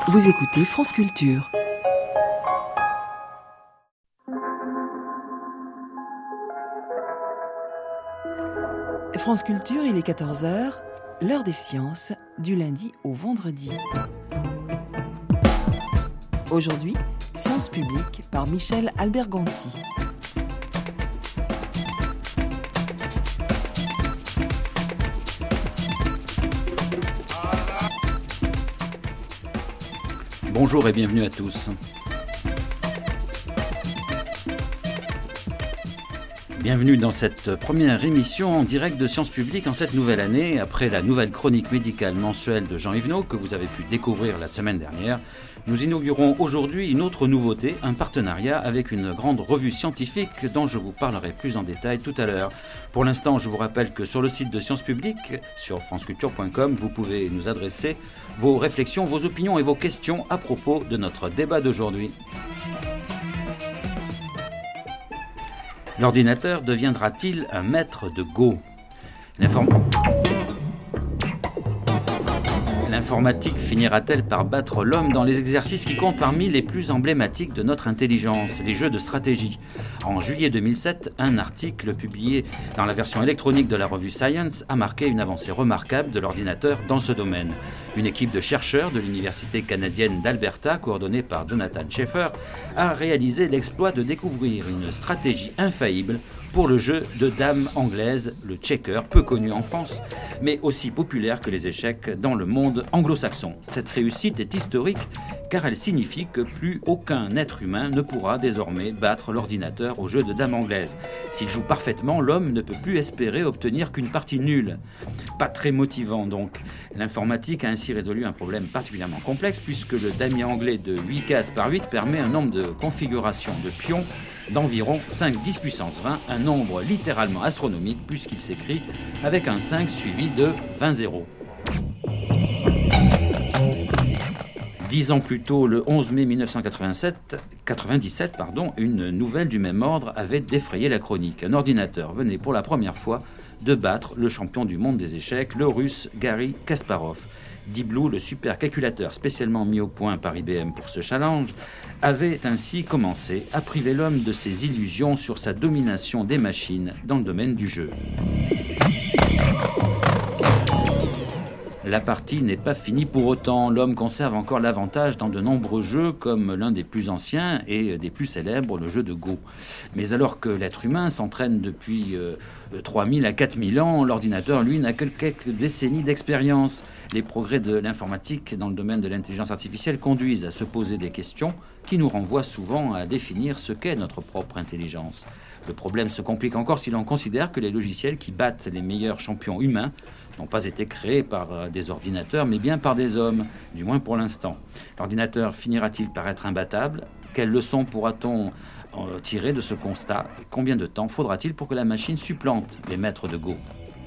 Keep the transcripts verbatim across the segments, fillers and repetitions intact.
Vous écoutez France Culture. France Culture, il est quatorze heures, l'heure des sciences, du lundi au vendredi. Aujourd'hui, Sciences publiques par Michel Alberganti. Bonjour et bienvenue à tous. Bienvenue dans cette première émission en direct de Sciences publiques en cette nouvelle année. Après la nouvelle chronique médicale mensuelle de Jean Yvenot que vous avez pu découvrir la semaine dernière, nous inaugurons aujourd'hui une autre nouveauté, un partenariat avec une grande revue scientifique dont je vous parlerai plus en détail tout à l'heure. Pour l'instant, je vous rappelle que sur le site de Sciences publiques, sur france culture point com, vous pouvez nous adresser vos réflexions, vos opinions et vos questions à propos de notre débat d'aujourd'hui. L'ordinateur deviendra-t-il un maître de Go ? L'inform... L'informatique finira-t-elle par battre l'homme dans les exercices qui comptent parmi les plus emblématiques de notre intelligence, les jeux de stratégie ? En juillet deux mille sept, un article publié dans la version électronique de la revue Science a marqué une avancée remarquable de l'ordinateur dans ce domaine. Une équipe de chercheurs de l'université canadienne d'Alberta, coordonnée par Jonathan Schaeffer, a réalisé l'exploit de découvrir une stratégie infaillible pour le jeu de dames anglaise, le checker, peu connu en France, mais aussi populaire que les échecs dans le monde anglo-saxon. Cette réussite est historique car elle signifie que plus aucun être humain ne pourra désormais battre l'ordinateur au jeu de dames anglaise. S'il joue parfaitement, l'homme ne peut plus espérer obtenir qu'une partie nulle. Pas très motivant donc. L'informatique a ainsi résolu un problème particulièrement complexe puisque le damier anglais de huit cases par huit permet un nombre de configurations de pions d'environ cinq dix puissance vingt, un nombre littéralement astronomique puisqu'il s'écrit avec un cinq suivi de vingt zéros. Dix ans plus tôt, le onze mai mille neuf cent quatre-vingt-dix-sept, pardon, une nouvelle du même ordre avait défrayé la chronique. Un ordinateur venait pour la première fois de battre le champion du monde des échecs, le russe Garry Kasparov. Deep Blue, le supercalculateur spécialement mis au point par I B M pour ce challenge, avait ainsi commencé à priver l'homme de ses illusions sur sa domination des machines dans le domaine du jeu. La partie n'est pas finie pour autant. L'homme conserve encore l'avantage dans de nombreux jeux, comme l'un des plus anciens et des plus célèbres, le jeu de Go. Mais alors que l'être humain s'entraîne depuis euh, trois mille à quatre mille ans, l'ordinateur, lui, n'a que quelques décennies d'expérience. Les progrès de l'informatique dans le domaine de l'intelligence artificielle conduisent à se poser des questions qui nous renvoient souvent à définir ce qu'est notre propre intelligence. Le problème se complique encore si l'on considère que les logiciels qui battent les meilleurs champions humains n'ont pas été créés par des ordinateurs, mais bien par des hommes, du moins pour l'instant. L'ordinateur finira-t-il par être imbattable ? Quelles leçons pourra-t-on tirer de ce constat ? Combien de temps faudra-t-il pour que la machine supplante les maîtres de Go ?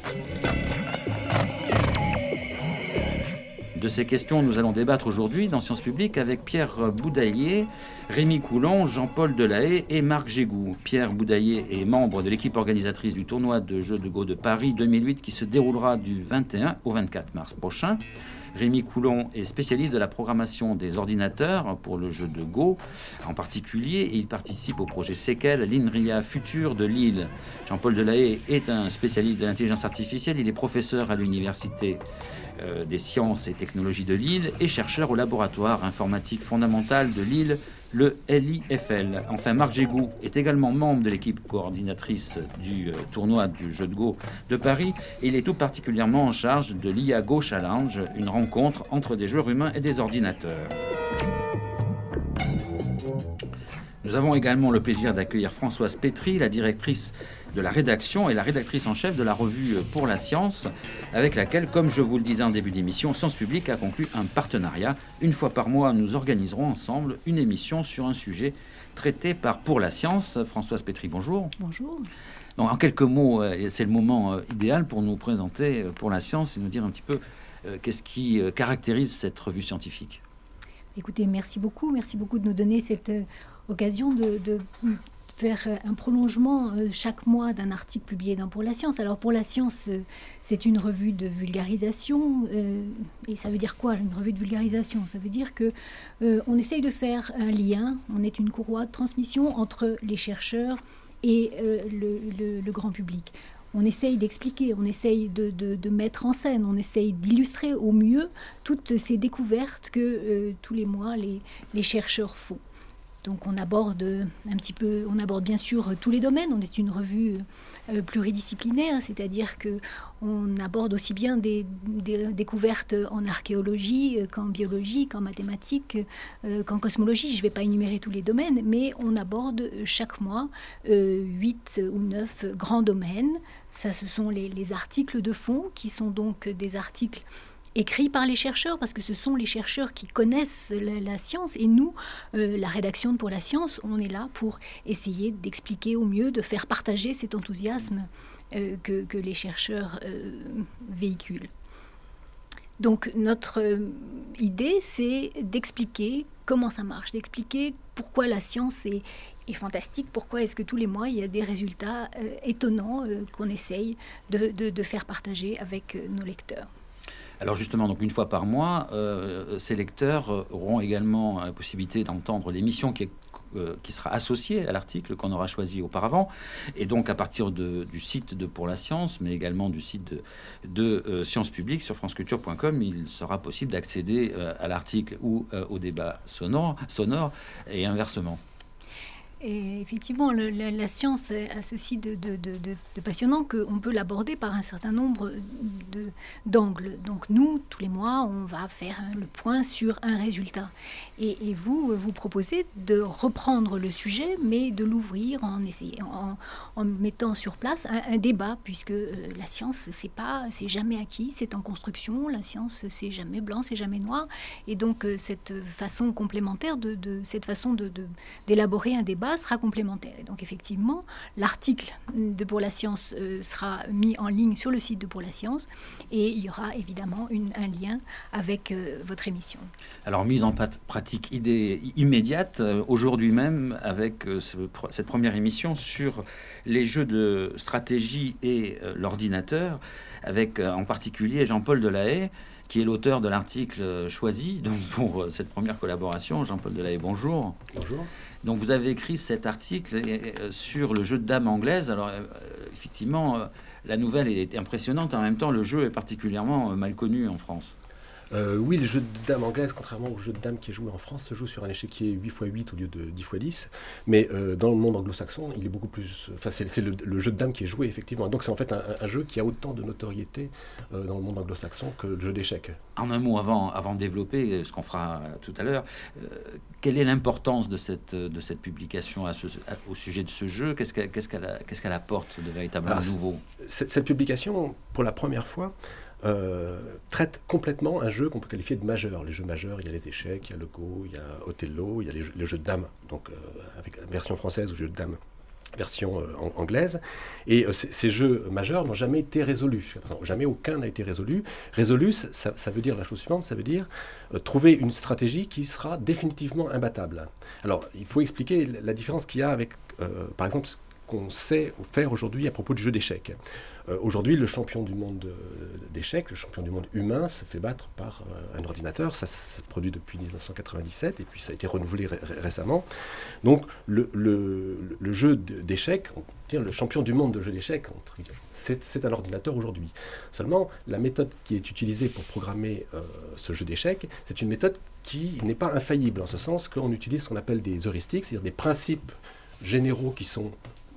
De ces questions, nous allons débattre aujourd'hui dans Sciences publiques avec Pierre Boudaillier, Rémi Coulon, Jean-Paul Delahaye et Marc Gégou. Pierre Boudaillier est membre de l'équipe organisatrice du tournoi de jeux de Go de Paris deux mille huit qui se déroulera du vingt et un au vingt-quatre mars prochain. Rémi Coulon est spécialiste de la programmation des ordinateurs pour le jeu de Go. En particulier, il participe au projet Sequel, l'INRIA Futur de Lille. Jean-Paul Delahaye est un spécialiste de l'intelligence artificielle. Il est professeur à l'université euh, des sciences et technologies de Lille et chercheur au laboratoire informatique fondamentale de Lille, le L I F L. Enfin, Marc Gégou est également membre de l'équipe coordinatrice du euh, tournoi du jeu de Go de Paris. Et il est tout particulièrement en charge de l'I A Go Challenge, une rencontre entre des joueurs humains et des ordinateurs. Nous avons également le plaisir d'accueillir Françoise Pétry, la directrice de la rédaction et la rédactrice en chef de la revue Pour la Science, avec laquelle, comme je vous le disais en début d'émission, Sciences publiques a conclu un partenariat. Une fois par mois, nous organiserons ensemble une émission sur un sujet traité par Pour la Science. Françoise Pétry, bonjour. Bonjour. Donc, en quelques mots, c'est le moment idéal pour nous présenter Pour la Science et nous dire un petit peu euh, qu'est-ce qui caractérise cette revue scientifique. Écoutez, merci beaucoup. Merci beaucoup de nous donner cette euh, occasion de, de, faire un prolongement euh, chaque mois d'un article publié dans Pour la Science. Alors Pour la Science, euh, c'est une revue de vulgarisation. Euh, et ça veut dire quoi, une revue de vulgarisation? Ça veut dire que euh, on essaye de faire un lien, on est une courroie de transmission entre les chercheurs et euh, le, le, le grand public. On essaye d'expliquer, on essaye de, de, de mettre en scène, on essaye d'illustrer au mieux toutes ces découvertes que euh, tous les mois les, les chercheurs font. Donc on aborde un petit peu, on aborde bien sûr tous les domaines. On est une revue euh, pluridisciplinaire, c'est-à-dire que on aborde aussi bien des, des découvertes en archéologie qu'en biologie, qu'en mathématiques, euh, qu'en cosmologie. Je ne vais pas énumérer tous les domaines, mais on aborde chaque mois euh, huit ou neuf grands domaines. Ça, ce sont les, les articles de fond, qui sont donc des articles écrits par les chercheurs, parce que ce sont les chercheurs qui connaissent la, la science, et nous, euh, la rédaction de Pour la Science, on est là pour essayer d'expliquer au mieux, de faire partager cet enthousiasme euh, que, que les chercheurs euh, véhiculent. Donc notre euh, idée, c'est d'expliquer comment ça marche, d'expliquer pourquoi la science est, est fantastique, pourquoi est-ce que tous les mois il y a des résultats euh, étonnants euh, qu'on essaye de, de, de faire partager avec euh, nos lecteurs. Alors justement, donc une fois par mois, euh, ces lecteurs auront également la possibilité d'entendre l'émission qui, est, euh, qui sera associée à l'article qu'on aura choisi auparavant. Et donc à partir de, du site de Pour la Science, mais également du site de, de euh, Sciences Publiques sur franceculture point com, il sera possible d'accéder euh, à l'article ou euh, au débat sonore, sonore et inversement. Et effectivement, le, la, la science a ceci de, de, de, de, de passionnant qu'on peut l'aborder par un certain nombre de, d'angles. Donc nous, tous les mois, on va faire le point sur un résultat. Et, et vous, vous proposez de reprendre le sujet, mais de l'ouvrir en, essayant, en, en mettant sur place un, un débat, puisque euh, la science, c'est pas, c'est jamais acquis, c'est en construction. La science, c'est jamais blanc, c'est jamais noir. Et donc euh, cette façon complémentaire, de, de cette façon de, de, d'élaborer un débat sera complémentaire. Et donc effectivement, l'article de Pour la Science euh, sera mis en ligne sur le site de Pour la Science, et il y aura évidemment une, un lien avec euh, votre émission. Alors mise en pat- pratique idée immédiate, euh, aujourd'hui même, avec euh, ce, cette première émission sur les jeux de stratégie et euh, l'ordinateur, avec euh, en particulier Jean-Paul Delahaye, qui est l'auteur de l'article choisi donc pour cette première collaboration. Jean-Paul Delahaye, bonjour. Bonjour. Donc vous avez écrit cet article sur le jeu de dames anglaise. Alors euh, effectivement, euh, la nouvelle est impressionnante. En même temps, le jeu est particulièrement mal connu en France. Euh, oui, le jeu de dames anglaise, contrairement au jeu de dames qui est joué en France, se joue sur un échiquier huit fois huit au lieu de dix fois dix. Mais euh, dans le monde anglo-saxon, il est beaucoup plus... Enfin, c'est, c'est le, le jeu de dames qui est joué, effectivement. Donc c'est en fait un, un jeu qui a autant de notoriété euh, dans le monde anglo-saxon que le jeu d'échecs. En un mot, avant, avant de développer, ce qu'on fera tout à l'heure, euh, quelle est l'importance de cette, de cette publication à ce, à, au sujet de ce jeu? Qu'est-ce qu'elle, qu'est-ce qu'elle, qu'est-ce qu'elle apporte de véritablement Alors, nouveau? Cette, cette publication, pour la première fois, Euh, traite complètement un jeu qu'on peut qualifier de majeur. Les jeux majeurs, il y a les échecs, il y a le Go, il y a Othello, il y a les jeux, les jeux de dames, donc euh, avec la version française ou jeu de dames, version euh, anglaise. Et euh, c- ces jeux majeurs n'ont jamais été résolus. Jamais aucun n'a été résolu. Résolu, ça, ça veut dire la chose suivante, ça veut dire euh, trouver une stratégie qui sera définitivement imbattable. Alors, il faut expliquer la différence qu'il y a avec, euh, par exemple, ce qu'on sait faire aujourd'hui à propos du jeu d'échecs. Euh, aujourd'hui, le champion du monde d'échecs, le champion du monde humain, se fait battre par euh, un ordinateur. Ça se produit depuis dix-neuf cent quatre-vingt-dix-sept et puis ça a été renouvelé ré- récemment. Donc, le, le, le jeu d'échecs, on peut dire le champion du monde de jeu d'échecs, c'est, c'est un ordinateur aujourd'hui. Seulement, la méthode qui est utilisée pour programmer euh, ce jeu d'échecs, c'est une méthode qui n'est pas infaillible, en ce sens qu'on utilise ce qu'on appelle des heuristiques, c'est-à-dire des principes généraux qui sont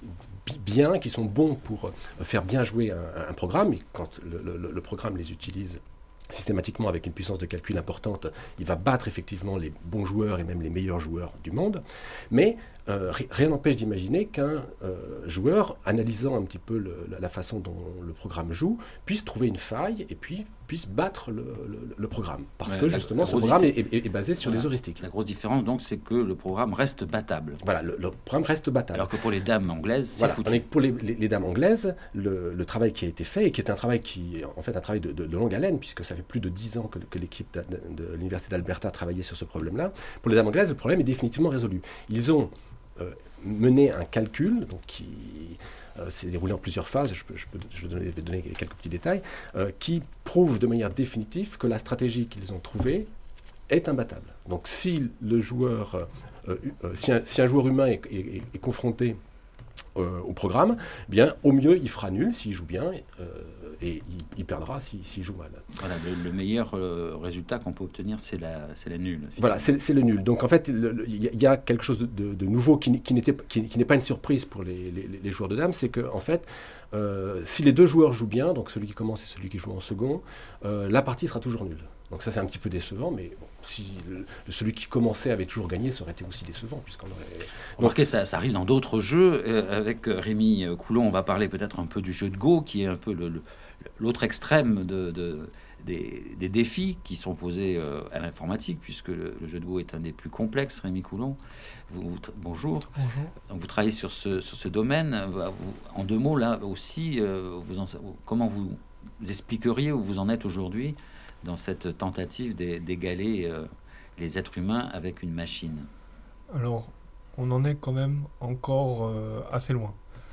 bien, qui sont bons pour faire bien jouer un, un programme. Et quand le, le, le programme les utilise systématiquement avec une puissance de calcul importante, il va battre effectivement les bons joueurs et même les meilleurs joueurs du monde. Mais euh, rien n'empêche d'imaginer qu'un euh, joueur, analysant un petit peu le, la, la façon dont le programme joue, puisse trouver une faille et puis puisse battre le, le, le programme. Parce ouais, que justement, la, la ce programme diffé- est, est, est basé sur voilà. des heuristiques. La grosse différence, donc, c'est que le programme reste battable. Voilà, le, le programme reste battable. Alors que pour les dames anglaises, c'est voilà, foutu. Pour les, les, les dames anglaises, le, le travail qui a été fait, et qui est un travail qui, en fait, un travail de, de, de longue haleine, puisque ça fait plus de dix ans que, que l'équipe de, de, de l'Université d'Alberta travaillait sur ce problème-là, pour les dames anglaises, le problème est définitivement résolu. Ils ont euh, mener un calcul donc qui euh, s'est déroulé en plusieurs phases, je, peux, je, peux, je vais donner quelques petits détails, euh, qui prouve de manière définitive que la stratégie qu'ils ont trouvée est imbattable. Donc si le joueur, euh, euh, si, un, si un joueur humain est, est, est confronté euh, au programme, eh bien au mieux il fera nul s'il joue bien euh, et il, il perdra s'il si, si joue mal. Voilà, le, le meilleur euh, résultat qu'on peut obtenir, c'est la, c'est la nulle. Finalement. Voilà, c'est, c'est le nul. Donc en fait, il y a quelque chose de, de nouveau qui, qui, n'était, qui, qui n'est pas une surprise pour les, les, les joueurs de dames, c'est que en fait, euh, si les deux joueurs jouent bien, donc celui qui commence et celui qui joue en second, euh, la partie sera toujours nulle. Donc ça c'est un petit peu décevant, mais bon, si le, celui qui commençait avait toujours gagné, ça aurait été aussi décevant. Puisqu'on aurait... Remarquez, ça, ça arrive dans d'autres jeux. Euh, avec Rémi Coulon, on va parler peut-être un peu du jeu de Go, qui est un peu le, le, l'autre extrême de, de, des, des défis qui sont posés euh, à l'informatique, puisque le, le jeu de Go est un des plus complexes. Rémi Coulon, vous, vous, bonjour. Bonjour. Vous travaillez sur ce, sur ce domaine. Vous, en deux mots, là aussi, euh, vous en, comment vous expliqueriez où vous en êtes aujourd'hui dans cette tentative d'égaler euh, les êtres humains avec une machine? Alors, on en est quand même encore euh, assez loin.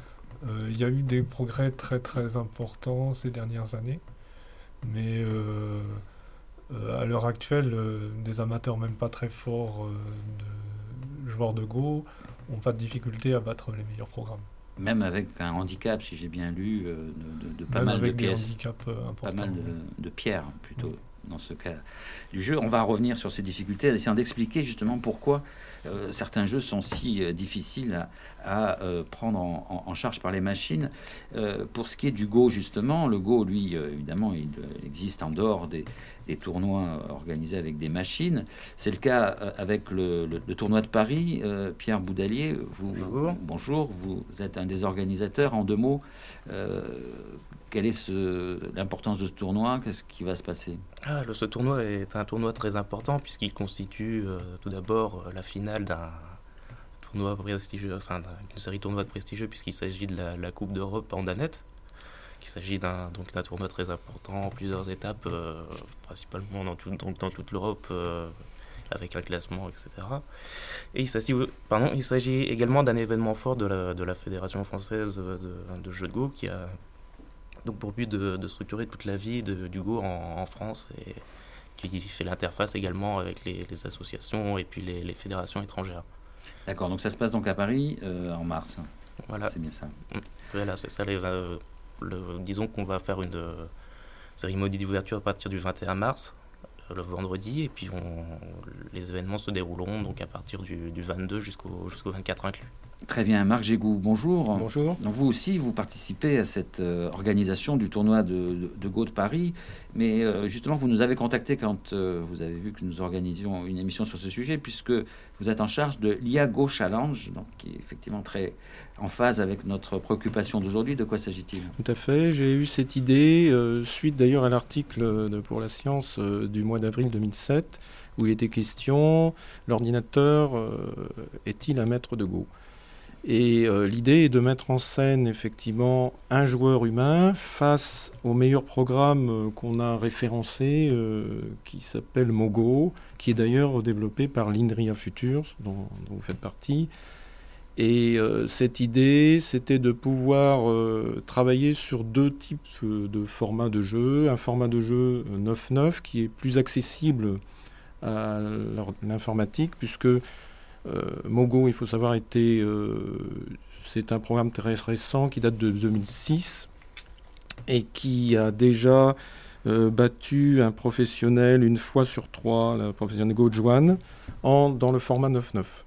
Il euh, y a eu des progrès très très importants ces dernières années, mais euh, euh, à l'heure actuelle, euh, des amateurs même pas très forts euh, de joueurs de Go ont pas de difficulté à battre les meilleurs programmes. Même avec un handicap, si j'ai bien lu, euh, de, de, de pas même mal avec de pièces, des handicaps euh, importants, pas mal de, oui. de pierres plutôt. Oui. Dans ce cas du jeu, on va revenir sur ces difficultés en essayant d'expliquer justement pourquoi euh, certains jeux sont si euh, difficiles à, à euh, prendre en, en charge par les machines. Euh, pour ce qui est du Go, justement, le Go, lui, euh, évidemment, il, il existe en dehors des, des tournois organisés avec des machines. C'est le cas euh, avec le, le, le tournoi de Paris. Euh, Pierre Boudalier, vous, bonjour. bonjour, vous êtes un des organisateurs. En deux mots, euh, quelle est ce, l'importance de ce tournoi? Qu'est-ce qui va se passer? Ah, le, ce tournoi est un tournoi très important puisqu'il constitue euh, tout d'abord la finale d'un tournoi prestigieux, enfin d'une série de tournois prestigieux puisqu'il s'agit de la, la Coupe d'Europe en Danette, qu'il s'agit d'un, donc, d'un tournoi très important, plusieurs étapes, euh, principalement dans, tout, donc, dans toute l'Europe, euh, avec un classement, et cetera. Et il s'agit, pardon, il s'agit également d'un événement fort de la, de la Fédération française de, de jeux de Go qui a donc pour but de, de structurer toute la vie de, du Go en, en France et qui fait l'interface également avec les, les associations et puis les, les fédérations étrangères. D'accord, donc ça se passe donc à Paris euh, en mars. Voilà. C'est bien ça. Voilà, c'est ça. Les, euh, le, disons qu'on va faire une euh, cérémonie d'ouverture à partir du vingt et un mars, euh, le vendredi, et puis on, les événements se dérouleront donc à partir du, du vingt-deux jusqu'au, jusqu'au vingt-quatre inclus. Très bien, Marc Gégou, bonjour. Bonjour. Donc vous aussi, vous participez à cette euh, organisation du tournoi de, de, de Go de Paris, mais euh, justement, vous nous avez contacté quand euh, vous avez vu que nous organisions une émission sur ce sujet, puisque vous êtes en charge de l'I A Go Challenge, donc qui est effectivement très en phase avec notre préoccupation d'aujourd'hui. De quoi s'agit-il? Tout à fait, j'ai eu cette idée, euh, suite d'ailleurs à l'article de Pour la Science euh, du mois d'avril deux mille sept, où il était question, l'ordinateur euh, est-il un maître de Go? Et euh, l'idée est de mettre en scène effectivement un joueur humain face au meilleur programme euh, qu'on a référencé, euh, qui s'appelle Mogo, qui est d'ailleurs développé par l'Inria Futures, dont, dont vous faites partie. Et euh, cette idée, c'était de pouvoir euh, travailler sur deux types euh, de formats de jeu. Un format de jeu neuf neuf qui est plus accessible à l'informatique, puisque Euh, Mogo, il faut savoir, était, euh, c'est un programme très récent qui date de deux mille six et qui a déjà euh, battu un professionnel une fois sur trois, le professionnel Go Juan, en, dans le format neuf neuf.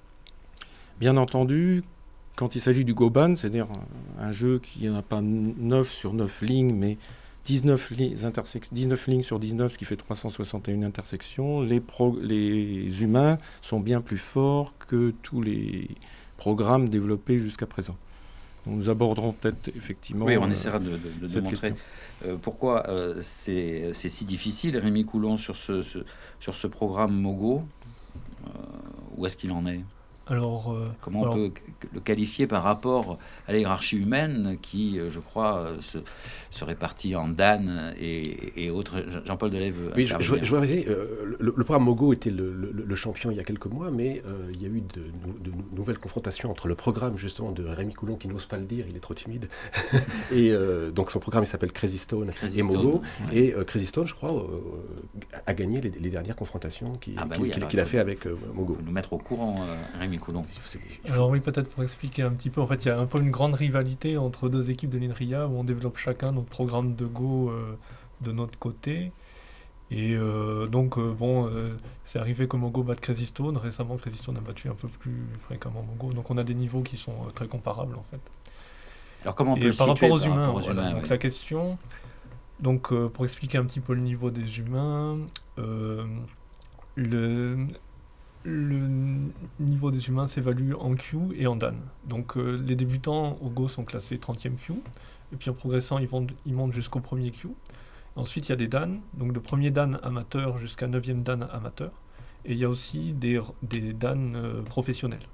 Bien entendu, quand il s'agit du Goban, c'est-à-dire un, un jeu qui n'a pas neuf sur neuf lignes, mais dix-neuf, li- intersex- dix-neuf lignes sur dix-neuf, ce qui fait trois cent soixante et une intersections. Les, pro- les humains sont bien plus forts que tous les programmes développés jusqu'à présent. Donc nous aborderons peut-être effectivement... Oui, on euh, essaiera de, de, de cette démontrer euh, pourquoi euh, c'est, c'est si difficile, Rémi Coulon, sur ce, ce, sur ce programme Mogo. Euh, où est-ce qu'il en est? Alors, euh, Comment alors, on peut le qualifier par rapport à la hiérarchie humaine qui, je crois, se, se répartit en Dan et, et autres. Jean-Paul Delève. Oui, je, je, je voudrais dire, euh, le, le programme Mogo était le, le, le champion il y a quelques mois, mais euh, il y a eu de, de, de nouvelles confrontations entre le programme justement de Rémi Coulon, qui n'ose pas le dire, il est trop timide, et euh, donc son programme il s'appelle Crazy Stone Crazy et Mogo, ouais. et euh, Crazy Stone, je crois, euh, a gagné les, les dernières confrontations qui, ah bah qui, oui, qu'il, alors, qu'il a faut, fait avec euh, Mogo. Il faut nous mettre au courant, euh, Rémi Coulon. Faut... Alors oui, peut-être pour expliquer un petit peu, en fait, il y a un peu une grande rivalité entre deux équipes de l'INRIA où on développe chacun notre programme de Go euh, de notre côté. Et euh, donc, euh, bon, euh, c'est arrivé que Mogo batte Crazy Stone. Récemment, Crazy Stone a battu un peu plus fréquemment Mogo. Donc, on a des niveaux qui sont euh, très comparables, en fait. Alors, comment on peut Et le par situer rapport aux par humains, rapport aux voilà, humains, donc oui. la question, donc, euh, pour expliquer un petit peu le niveau des humains, euh, le... Le niveau des humains s'évalue en Q et en Dan. Donc euh, les débutants au Go sont classés trentième Q, et puis en progressant, ils, vont, ils montent jusqu'au premier Q. Ensuite, il y a des Dan, donc le premier Dan amateur jusqu'à neuvième Dan amateur, et il y a aussi des, des Dan euh, professionnels.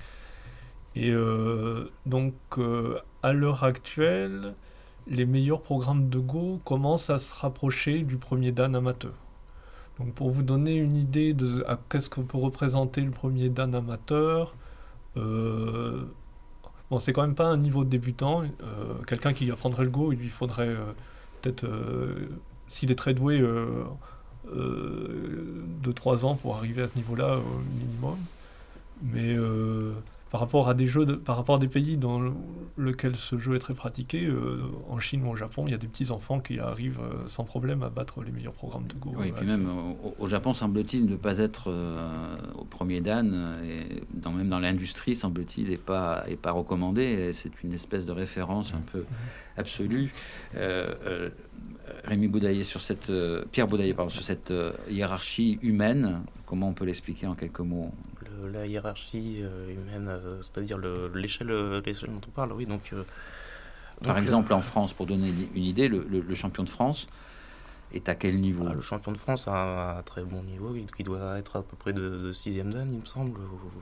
Et euh, donc, euh, à l'heure actuelle, les meilleurs programmes de Go commencent à se rapprocher du premier Dan amateur. Donc pour vous donner une idée de à qu'est-ce que peut représenter le premier Dan amateur, euh, bon, c'est quand même pas un niveau de débutant. Euh, quelqu'un qui apprendrait le Go, il lui faudrait euh, peut-être, euh, s'il est très doué, euh, euh, deux trois ans pour arriver à ce niveau-là au minimum. Mais euh, par rapport à des jeux, de, par rapport à des pays dans le, lequel ce jeu est très pratiqué, euh, en Chine ou au Japon, il y a des petits enfants qui arrivent euh, sans problème à battre les meilleurs programmes de Go. Oui, et puis même au, au Japon, semble-t-il ne pas être euh, au premier Dan, et dans, même dans l'industrie, semble-t-il, n'est pas, est pas recommandé. Et c'est une espèce de référence un peu absolue. Euh, euh, Rémi Boudaillé, sur cette, euh, Pierre Boudaillé, pardon, sur cette euh, hiérarchie humaine, comment on peut l'expliquer en quelques mots? Le, la hiérarchie euh, humaine, euh, c'est-à-dire le, l'échelle, l'échelle dont on parle, oui. Donc, euh, Par donc, exemple, euh, en France, pour donner une idée, le, le, le champion de France est à quel niveau? ah, le champion de France a un très bon niveau, il, il doit être à peu près de, de sixième Dan, il me semble,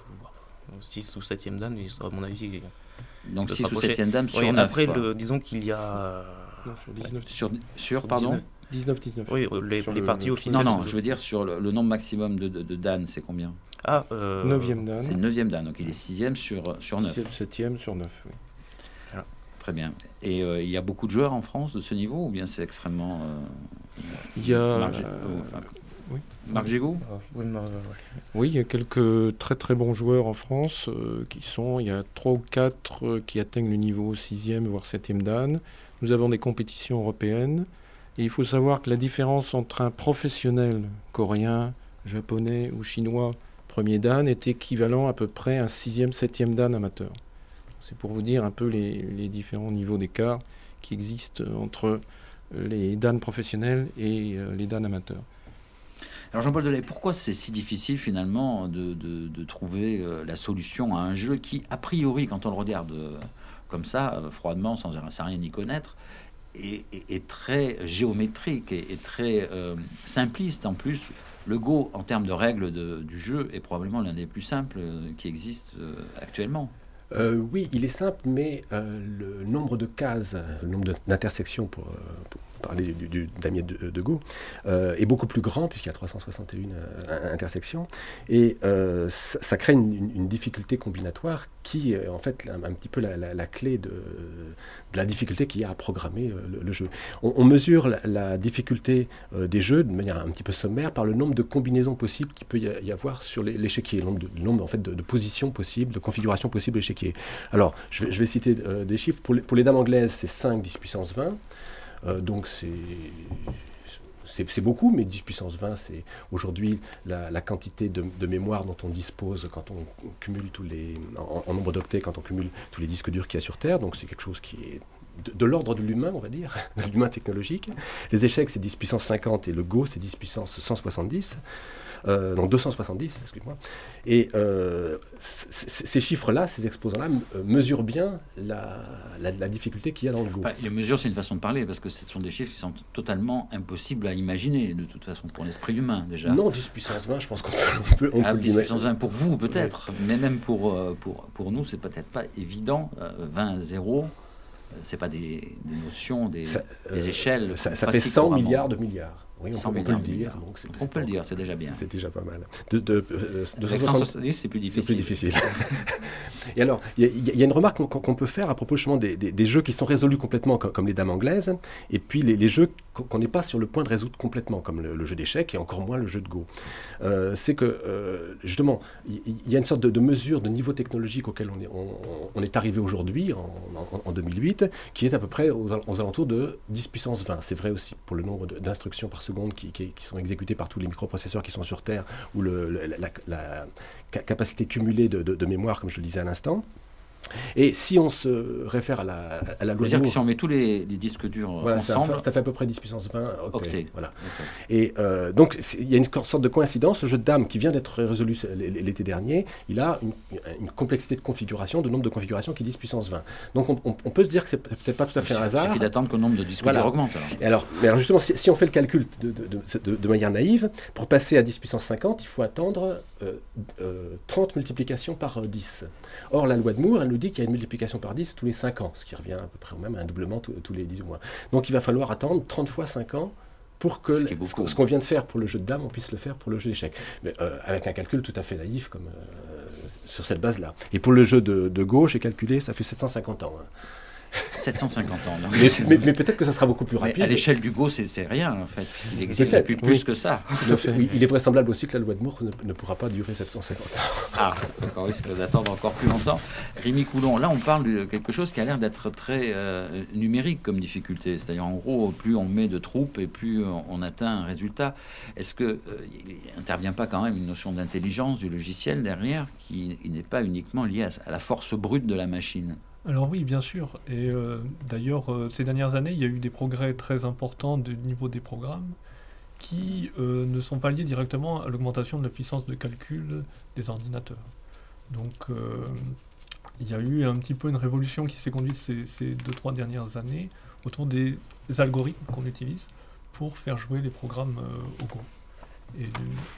ou six ou septième Dan, à mon avis. Donc six ou septième Dan sur oui, neuf. Après, le, disons qu'il y a... Non, sur dix-neuf. Sur, sur, pardon dix-neuf dix-neuf. Oui, les, les parties officielles. Non, non, je veux dire sur le, le nombre maximum de, de, de Dan, c'est combien? Ah, euh... neuvième Dan. C'est neuvième Dan, donc il est sixième sur, sur neuf. sixième, septième sur neuf, oui. Voilà. Très bien. Et euh, il y a beaucoup de joueurs en France de ce niveau, ou bien c'est extrêmement... Euh, il y a... Marc, euh, enfin, oui. Marc Gégaud? Ah, oui, mais, ouais. Oui, il y a quelques très très bons joueurs en France euh, qui sont... Il y a trois ou quatre euh, qui atteignent le niveau sixième voire septième Dan. Nous avons des compétitions européennes. Et il faut savoir que la différence entre un professionnel coréen, japonais ou chinois premier Dan est équivalent à peu près à un sixième, septième Dan amateur. C'est pour vous dire un peu les, les différents niveaux d'écart qui existent entre les Dan professionnels et euh, les Dan amateurs. Alors Jean-Paul Delay, pourquoi c'est si difficile finalement de, de, de trouver euh, la solution à un jeu qui, a priori, quand on le regarde euh, comme ça, euh, froidement, sans, sans rien y connaître, est, est, est très géométrique et, et très euh, simpliste en plus. Le Go, en termes de règles de, du jeu, est probablement l'un des plus simples euh, qui existent euh, actuellement. Euh, oui, il est simple, mais euh, le nombre de cases, le nombre de, d'intersections pour, pour parler du, du damier de, de Go, euh, est beaucoup plus grand, puisqu'il y a trois cent soixante et un euh, intersections, et euh, ça, ça crée une, une, une difficulté combinatoire qui est en fait un, un petit peu la, la, la clé de, de la difficulté qu'il y a à programmer euh, le, le jeu. On, on mesure la, la difficulté euh, des jeux de manière un petit peu sommaire par le nombre de combinaisons possibles qu'il peut y avoir sur les, l'échiquier, le nombre, de, le nombre en fait, de, de positions possibles, de configurations possibles l'échiquier. Alors, je vais, je vais citer euh, des chiffres. Pour les, pour les dames anglaises, c'est cinq dix puissance vingt. Euh, donc, c'est, c'est, c'est beaucoup, mais dix puissance vingt, c'est aujourd'hui la, la quantité de, de mémoire dont on dispose quand on, on cumule tous les... En, en nombre d'octets, quand on cumule tous les disques durs qu'il y a sur Terre. Donc, c'est quelque chose qui est de, de l'ordre de l'humain, on va dire, de l'humain technologique. Les échecs, c'est dix puissance cinquante et le Go, c'est dix puissance cent soixante-dix. Euh, donc deux cent soixante-dix, excuse-moi. Et euh, ces chiffres-là, ces exposants-là, mesurent bien la, la, la difficulté qu'il y a dans le Go. Enfin, les mesures, c'est une façon de parler, parce que ce sont des chiffres qui sont totalement impossibles à imaginer, de toute façon, pour l'esprit humain, déjà. Non, dix puissance vingt, je pense qu'on peut, on ah, peut dix puissance vingt pour vous, peut-être, oui. Mais même pour, pour, pour nous, c'est peut-être pas évident. Euh, vingt, zéro, c'est pas des, des notions, des, ça, des échelles. Euh, ça, ça fait cent milliards de milliards. Oui, on, peut, on peut le dire. Donc c'est, on peut le dire, c'est déjà bien. C'est déjà pas mal. De, de, euh, de Avec cent soixante-dix, c'est plus difficile. C'est plus difficile. Et alors, il y, y a une remarque qu'on, qu'on peut faire à propos justement des, des, des jeux qui sont résolus complètement, comme, comme les dames anglaises, et puis les, les jeux qu'on n'est pas sur le point de résoudre complètement, comme le, le jeu d'échecs et encore moins le jeu de Go. Euh, c'est que, euh, justement, il y, y a une sorte de, de mesure de niveau technologique auquel on est, on, on est arrivé aujourd'hui, en, en, en deux mille huit, qui est à peu près aux, aux alentours de dix puissance vingt. C'est vrai aussi pour le nombre de, d'instructions par seconde qui, qui, qui sont exécutés par tous les microprocesseurs qui sont sur Terre, ou le, le, la, la, la capacité cumulée de, de, de mémoire, comme je le disais à l'instant. Et si on se réfère à la, à la loi de dire Moore, que si on met tous les, les disques durs voilà, ensemble, ça fait, ça fait à peu près dix puissance vingt octets. octets. Voilà. Okay. Et euh, donc il y a une sorte de coïncidence. Le jeu de dames qui vient d'être résolu l'été dernier, il a une, une complexité de configuration, de nombre de configurations qui est dix puissance vingt. Donc on, on, on peut se dire que c'est peut-être pas tout à fait un hasard. Il suffit d'attendre que le nombre de disques voilà. durs augmente. Alors. Et alors, mais alors justement, si, si on fait le calcul de, de, de, de, de manière naïve, pour passer à dix puissance cinquante, il faut attendre euh, euh, trente multiplications par euh, dix. Or la loi de Moore, elle nous dit qu'il y a une multiplication par dix tous les cinq ans, ce qui revient à peu près au même à un doublement tous, tous les dix mois. Donc il va falloir attendre trente fois cinq ans pour que ce, le, ce, ce qu'on vient de faire pour le jeu de dames, on puisse le faire pour le jeu d'échecs. Mais euh, avec un calcul tout à fait naïf, comme euh, sur cette base-là. Et pour le jeu de, de Go, j'ai calculé, ça fait sept cent cinquante ans. Hein. sept cent cinquante ans. Mais, mais, mais peut-être que ça sera beaucoup plus rapide. Mais à l'échelle du Go, c'est, c'est rien, en fait, puisqu'il existe depuis plus oui. que ça. Oui, il est vraisemblable aussi que la loi de Moore ne, ne pourra pas durer sept cent cinquante ans. Ah, donc on risque d'attendre encore plus longtemps. Rémi Coulon, là, on parle de quelque chose qui a l'air d'être très euh, numérique comme difficulté. C'est-à-dire, en gros, plus on met de troupes et plus on, on atteint un résultat. Est-ce qu'il n'intervient euh, pas quand même une notion d'intelligence du logiciel derrière qui n'est pas uniquement liée à, à la force brute de la machine ? Alors oui, bien sûr. Et euh, d'ailleurs, euh, ces dernières années, il y a eu des progrès très importants du niveau des programmes qui euh, ne sont pas liés directement à l'augmentation de la puissance de calcul des ordinateurs. Donc, euh, il y a eu un petit peu une révolution qui s'est conduite ces, ces deux, trois dernières années autour des algorithmes qu'on utilise pour faire jouer les programmes euh, au Go. Et,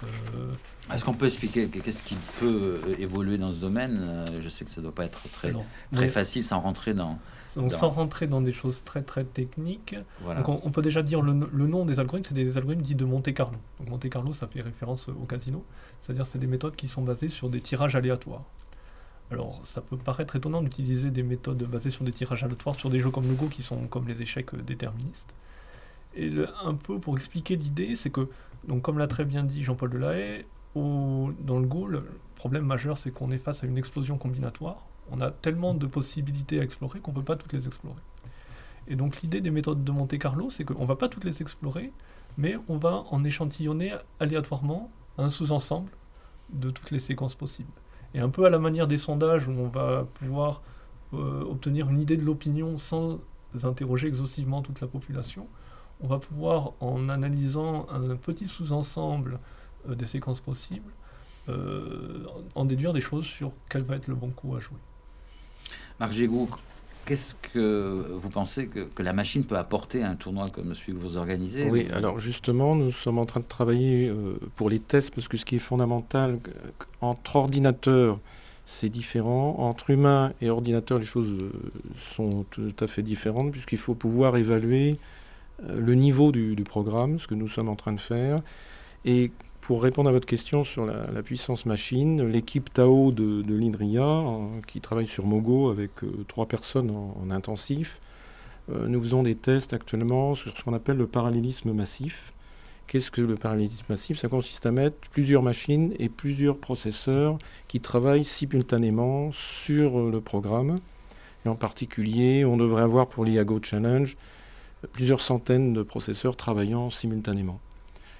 euh, Est-ce qu'on peut expliquer qu'est-ce qui peut évoluer dans ce domaine ? Je sais que ça ne doit pas être très, non, très facile sans rentrer dans... Donc dans... sans rentrer dans des choses très très techniques, voilà. donc on, on peut déjà dire le, le nom des algorithmes, c'est des algorithmes dits de Monte Carlo. Donc Monte Carlo, ça fait référence au casino, c'est-à-dire c'est des méthodes qui sont basées sur des tirages aléatoires. Alors ça peut paraître étonnant d'utiliser des méthodes basées sur des tirages aléatoires sur des jeux comme le Go qui sont comme les échecs déterministes. Et le, un peu pour expliquer l'idée, c'est que, donc comme l'a très bien dit Jean-Paul Delahaye, au, dans le Go, le problème majeur, c'est qu'on est face à une explosion combinatoire. On a tellement de possibilités à explorer qu'on ne peut pas toutes les explorer. Et donc l'idée des méthodes de Monte Carlo, c'est qu'on ne va pas toutes les explorer, mais on va en échantillonner aléatoirement un sous-ensemble de toutes les séquences possibles. Et un peu à la manière des sondages où on va pouvoir euh, obtenir une idée de l'opinion sans interroger exhaustivement toute la population, on va pouvoir, en analysant un petit sous-ensemble euh, des séquences possibles, euh, en déduire des choses sur quel va être le bon coup à jouer. Marc Gégou, qu'est-ce que vous pensez que, que la machine peut apporter à un tournoi comme celui que vous organisez ? Oui, alors justement, nous sommes en train de travailler euh, pour les tests, parce que ce qui est fondamental, entre ordinateurs, c'est différent. Entre humains et ordinateurs, les choses euh, sont tout à fait différentes, puisqu'il faut pouvoir évaluer euh, le niveau du, du programme, ce que nous sommes en train de faire. Et pour répondre à votre question sur la, la puissance machine, l'équipe Tao de, de l'INRIA, en, qui travaille sur Mogo avec euh, trois personnes en, en intensif, euh, nous faisons des tests actuellement sur ce qu'on appelle le parallélisme massif. Qu'est-ce que le parallélisme massif ? Ça consiste à mettre plusieurs machines et plusieurs processeurs qui travaillent simultanément sur euh, le programme. Et en particulier, on devrait avoir pour l'I A Go Challenge plusieurs centaines de processeurs travaillant simultanément.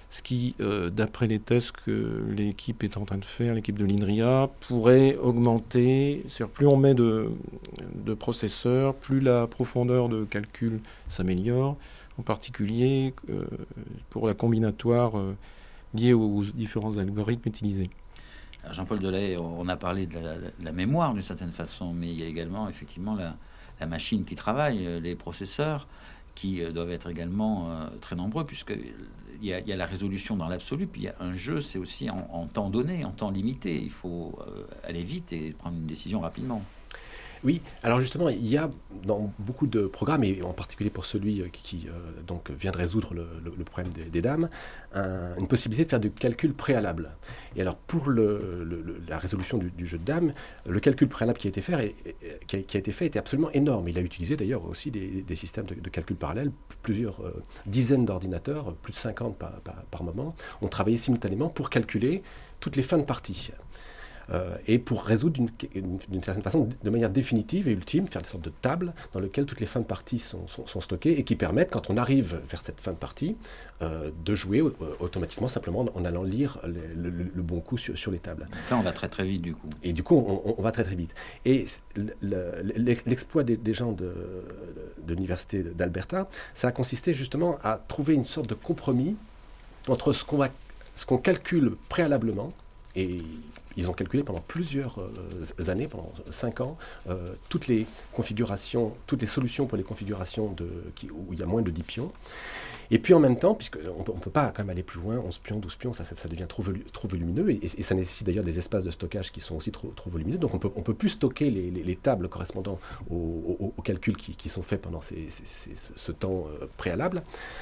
ce qui, euh, d'après les tests que l'équipe est en train de faire, l'équipe de l'INRIA, pourrait augmenter. C'est-à-dire, plus on met de, de processeurs, plus la profondeur de calcul s'améliore, en particulier euh, pour la combinatoire euh, liée aux différents algorithmes utilisés. Alors Jean-Paul Delahaye, on a parlé de la, de la mémoire d'une certaine façon, mais il y a également effectivement la, la machine qui travaille, les processeurs, qui euh, doivent être également euh, très nombreux, puisqu'il y, y a la résolution dans l'absolu, puis il y a un jeu, c'est aussi en, en temps donné, en temps limité. Il faut euh, aller vite et prendre une décision rapidement. Oui, alors justement, il y a dans beaucoup de programmes, et en particulier pour celui qui euh, donc vient de résoudre le, le, le problème des, des dames, un, une possibilité de faire du calcul préalable. Et alors pour le, le, la résolution du, du jeu de dames, le calcul préalable qui a été fait, est, qui a, qui a été fait était absolument énorme. Il a utilisé d'ailleurs aussi des, des systèmes de, de calcul parallèle, plusieurs euh, dizaines d'ordinateurs, plus de cinquante par, par, par moment, ont travaillé simultanément pour calculer toutes les fins de partie. Euh, et pour résoudre d'une, d'une certaine façon, de manière définitive et ultime, faire des sortes de tables dans lesquelles toutes les fins de partie sont, sont, sont stockées et qui permettent, quand on arrive vers cette fin de partie, euh, de jouer euh, automatiquement, simplement en allant lire le, le, le bon coup sur, sur les tables. Donc là, on va très très vite du coup. Et du coup, on, on va très très vite. Et le, le, l'exploit des, des gens de, de l'université d'Alberta, ça a consisté justement à trouver une sorte de compromis entre ce qu'on, va, ce qu'on calcule préalablement, et ils ont calculé pendant plusieurs euh, années, pendant cinq ans, euh, toutes les configurations, toutes les solutions pour les configurations de, qui, où il y a moins de dix pions. Et puis en même temps, puisqu'on ne peut pas quand même aller plus loin, onze pions, douze pions, ça, ça, ça devient trop, volu, trop volumineux, et, et ça nécessite d'ailleurs des espaces de stockage qui sont aussi trop, trop volumineux, donc on peut, ne peut plus stocker les, les, les tables correspondant aux, aux, aux calculs qui, qui sont faits pendant ces, ces, ces, ce temps euh, préalable.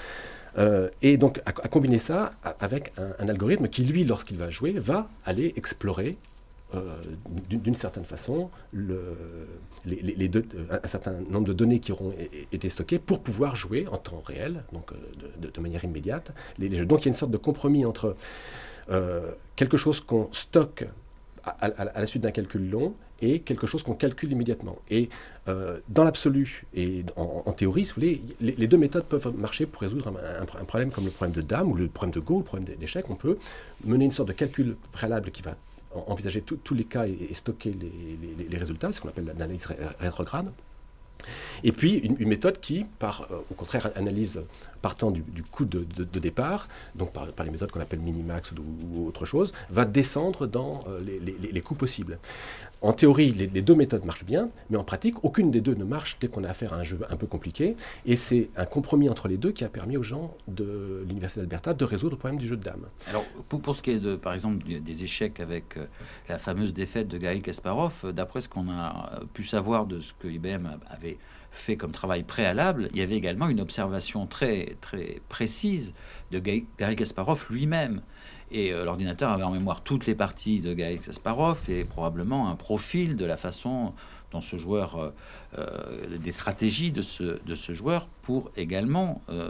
Euh, et donc à, à combiner ça avec un, un algorithme qui, lui, lorsqu'il va jouer, va aller explorer euh, d'une, d'une certaine façon le, les, les, les deux, un certain nombre de données qui auront été stockées pour pouvoir jouer en temps réel, donc de, de, de manière immédiate, les, les jeux. Donc il y a une sorte de compromis entre euh, quelque chose qu'on stocke à, à, à la suite d'un calcul long et quelque chose qu'on calcule immédiatement. Et euh, dans l'absolu et en, en théorie, si vous voulez, les, les deux méthodes peuvent marcher pour résoudre un, un, un problème comme le problème de dame ou le problème de Go, le problème d'échec. On peut mener une sorte de calcul préalable qui va envisager tous les cas et, et stocker les, les, les résultats, ce qu'on appelle l'analyse ré, rétrograde. Et puis une, une méthode qui, par, euh, au contraire, analyse partant du, du coût de, de, de départ, donc par, par les méthodes qu'on appelle minimax ou, ou autre chose, va descendre dans euh, les, les, les coûts possibles. En théorie, les, les deux méthodes marchent bien, mais en pratique, aucune des deux ne marche dès qu'on a affaire à un jeu un peu compliqué. Et c'est un compromis entre les deux qui a permis aux gens de l'Université d'Alberta de résoudre le problème du jeu de dames. Alors, pour, pour ce qui est, de, par exemple, des échecs avec euh, la fameuse défaite de Garry Kasparov, euh, d'après ce qu'on a pu savoir de ce que I B M avait fait comme travail préalable, il y avait également une observation très, très précise de Garry Kasparov lui-même. Et euh, l'ordinateur avait en mémoire toutes les parties de Garry Kasparov et probablement un profil de la façon dont ce joueur, euh, euh, des stratégies de ce, de ce joueur pour également euh,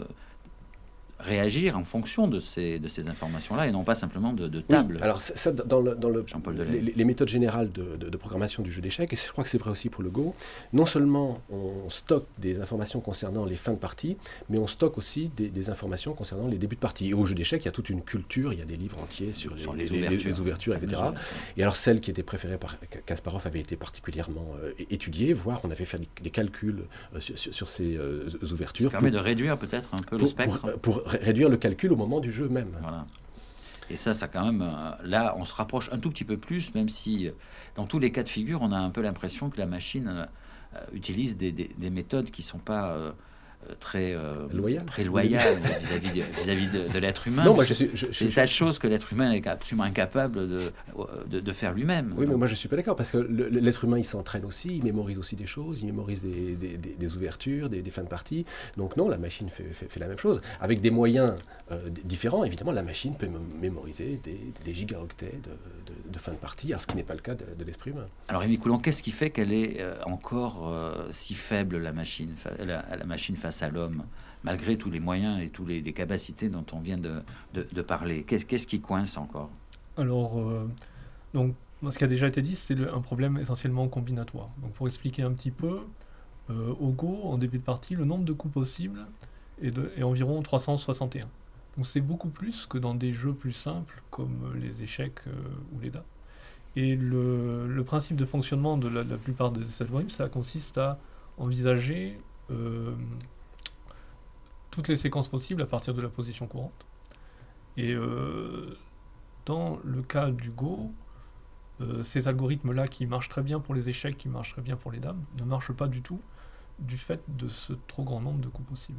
réagir en fonction de ces, de ces informations-là et non pas simplement de, de table. Oui, alors ça, ça dans, le, dans le, Jean-Paul les, les méthodes générales de, de, de programmation du jeu d'échecs, et je crois que c'est vrai aussi pour le Go, non seulement on stocke des informations concernant les fins de partie, mais on stocke aussi des, des informations concernant les débuts de partie. Et au jeu d'échecs, il y a toute une culture, il y a des livres entiers sur, sur les, les, ouvertures, les, les ouvertures, et cetera. Et alors celle qui était préférée par Kasparov avait été particulièrement euh, étudiée, voire on avait fait des, des calculs euh, sur, sur, sur ces euh, ouvertures. Ça permet pour, de réduire peut-être un peu pour, le spectre. Pour, pour, pour réduire le calcul au moment du jeu même. Voilà. Et ça, ça quand même, euh, là, on se rapproche un tout petit peu plus, même si euh, dans tous les cas de figure, on a un peu l'impression que la machine euh, utilise des, des, des méthodes qui ne sont pas euh, très, euh, Loyal. très loyales vis-à-vis de, vis-à-vis de, de l'être humain. Non, moi je suis... Je, je, c'est des tas de choses que l'être humain est absolument incapable de, de, de faire lui-même. Oui, mais moi je ne suis pas d'accord, parce que le, l'être humain, il s'entraîne aussi, il mémorise aussi des choses, il mémorise des, des, des, des ouvertures, des, des fins de partie. Donc non, la machine fait, fait, fait la même chose. Avec des moyens euh, différents, évidemment, la machine peut mémoriser des, des gigaoctets de, de, de fins de partie, alors ce qui n'est pas le cas de, de l'esprit humain. Alors Rémi Coulon, qu'est-ce qui fait qu'elle est euh, encore euh, si faible, la machine, fa- la, la machine face à l'homme, malgré tous les moyens et toutes les, les capacités dont on vient de, de, de parler? Qu'est-ce, qu'est-ce qui coince encore? Alors, euh, donc, ce qui a déjà été dit, c'est le, un problème essentiellement combinatoire. Donc, pour expliquer un petit peu, euh, au Go, en début de partie, le nombre de coups possibles est, de, est environ trois cent soixante et un. on sait beaucoup plus que dans des jeux plus simples comme les échecs euh, ou les dames. Et le, le principe de fonctionnement de la, la plupart de ces algorithmes, ça consiste à envisager euh, toutes les séquences possibles à partir de la position courante. Et euh, dans le cas du Go, euh, ces algorithmes-là qui marchent très bien pour les échecs, qui marchent très bien pour les dames, ne marchent pas du tout du fait de ce trop grand nombre de coups possibles.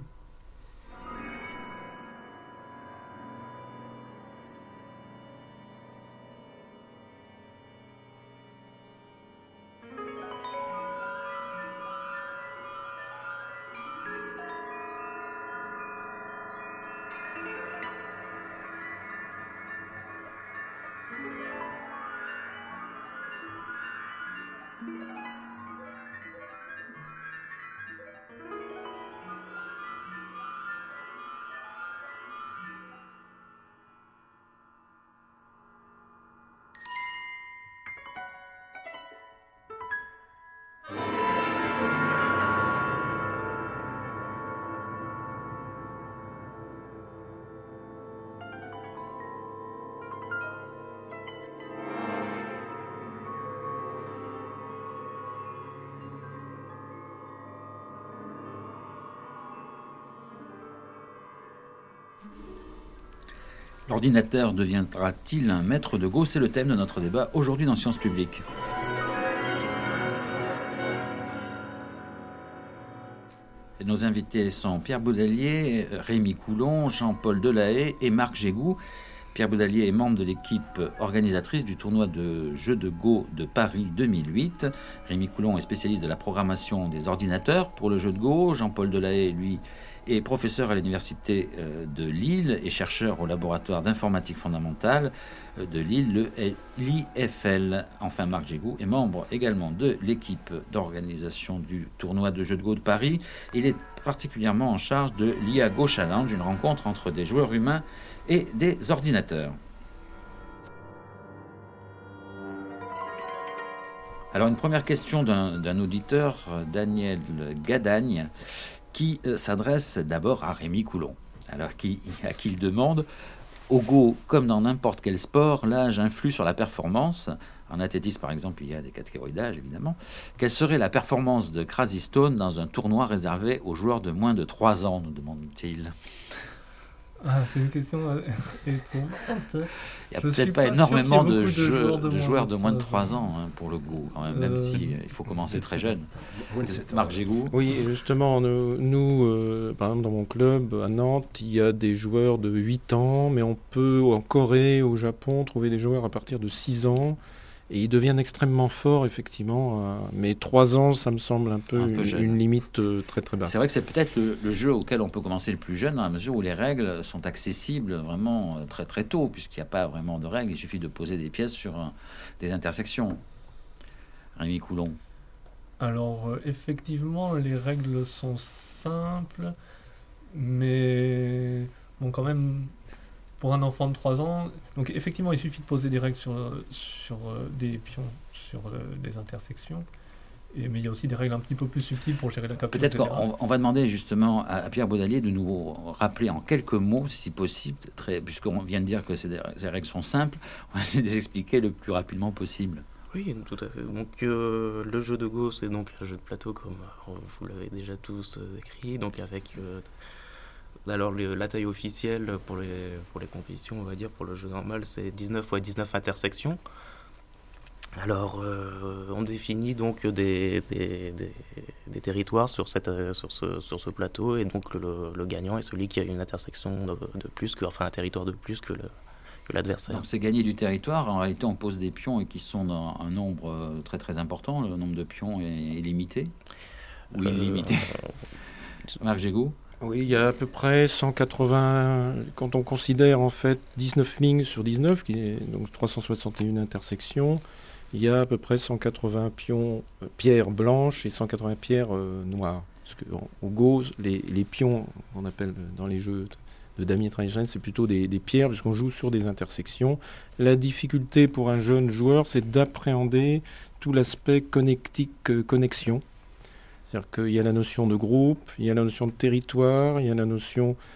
L'ordinateur deviendra-t-il un maître de Go? C'est le thème de notre débat aujourd'hui dans Sciences Publiques. Et nos invités sont Pierre Boudalier, Rémi Coulon, Jean-Paul Delahaye et Marc Gégou. Pierre Boudalier est membre de l'équipe organisatrice du tournoi de jeux de Go de Paris deux mille huit. Rémi Coulon est spécialiste de la programmation des ordinateurs pour le jeu de Go. Jean-Paul Delahaye, lui, est professeur à l'université de Lille et chercheur au laboratoire d'informatique fondamentale de Lille, le l'I F L. Enfin, Marc Gégou est membre également de l'équipe d'organisation du tournoi de jeux de Go de Paris. Il est particulièrement en charge de l'I A Go Challenge, une rencontre entre des joueurs humains et des ordinateurs. Alors, une première question d'un, d'un auditeur, Daniel Gadagne, qui euh, s'adresse d'abord à Rémi Coulon. Alors, qui, à qui il demande: au Go, comme dans n'importe quel sport, l'âge influe sur la performance. En athlétisme, par exemple, il y a des catégories d'âge, évidemment. Quelle serait la performance de Crazy Stone dans un tournoi réservé aux joueurs de moins de trois ans, nous demande-t-il. Ah, c'est une question éprouvante. Il n'y a Je peut-être pas, pas énormément de, jeux, de, joueurs de, de joueurs de moins de trois ans hein, pour le Go, quand même, même euh... si euh, il faut commencer très jeune. Marc Gégou. Oui, justement, nous, nous euh, par exemple, dans mon club à Nantes, il y a des joueurs de huit ans, mais on peut en Corée, au Japon, trouver des joueurs à partir de six ans. Et ils deviennent extrêmement forts, effectivement. Euh, mais trois ans, ça me semble un peu, un peu une, une limite euh, très très basse. C'est vrai que c'est peut-être le, le jeu auquel on peut commencer le plus jeune, dans la mesure où les règles sont accessibles vraiment euh, très très tôt, puisqu'il n'y a pas vraiment de règles. Il suffit de poser des pièces sur euh, des intersections. Rémi Coulon. Alors, euh, effectivement, les règles sont simples, mais bon, quand même... Pour un enfant de trois ans, donc effectivement, il suffit de poser des règles sur, sur euh, des pions, sur euh, des intersections. Et, mais il y a aussi des règles un petit peu plus subtiles pour gérer la capture. Peut-être qu'on on va demander justement à, à Pierre Boudalier de nous rappeler en quelques mots, si possible, très, puisqu'on vient de dire que ces, ces règles sont simples, on va essayer de les expliquer le plus rapidement possible. Oui, tout à fait. Donc euh, le jeu de Go, c'est donc un jeu de plateau, comme euh, vous l'avez déjà tous euh, décrit, donc avec... Euh, Alors le, la taille officielle pour les, pour les compétitions, on va dire, pour le jeu normal, c'est dix-neuf fois dix-neuf intersections. Alors euh, on définit donc des, des, des, des territoires sur, cette, sur, ce, sur ce plateau, et donc le, le gagnant est celui qui a une intersection de, de plus, que, enfin un territoire de plus que, le, que l'adversaire. Donc c'est gagner du territoire. En réalité, on pose des pions et qui sont dans un nombre très très important. Le nombre de pions est, est limité ou euh, illimité euh, Marc Gégou. Oui, il y a à peu près cent quatre-vingts, quand on considère en fait dix-neuf lignes sur dix-neuf, qui est donc trois cent soixante et un intersections, il y a à peu près cent quatre-vingts pions euh, pierres blanches et cent quatre-vingts pierres euh, noires. Parce que en, au Go, les, les pions, on appelle dans les jeux de damier traditionnels, c'est plutôt des, des pierres, puisqu'on joue sur des intersections. La difficulté pour un jeune joueur, c'est d'appréhender tout l'aspect connectique, euh, connexion. C'est-à-dire qu'il y a la notion de groupe, il y a la notion de territoire, il y a la notion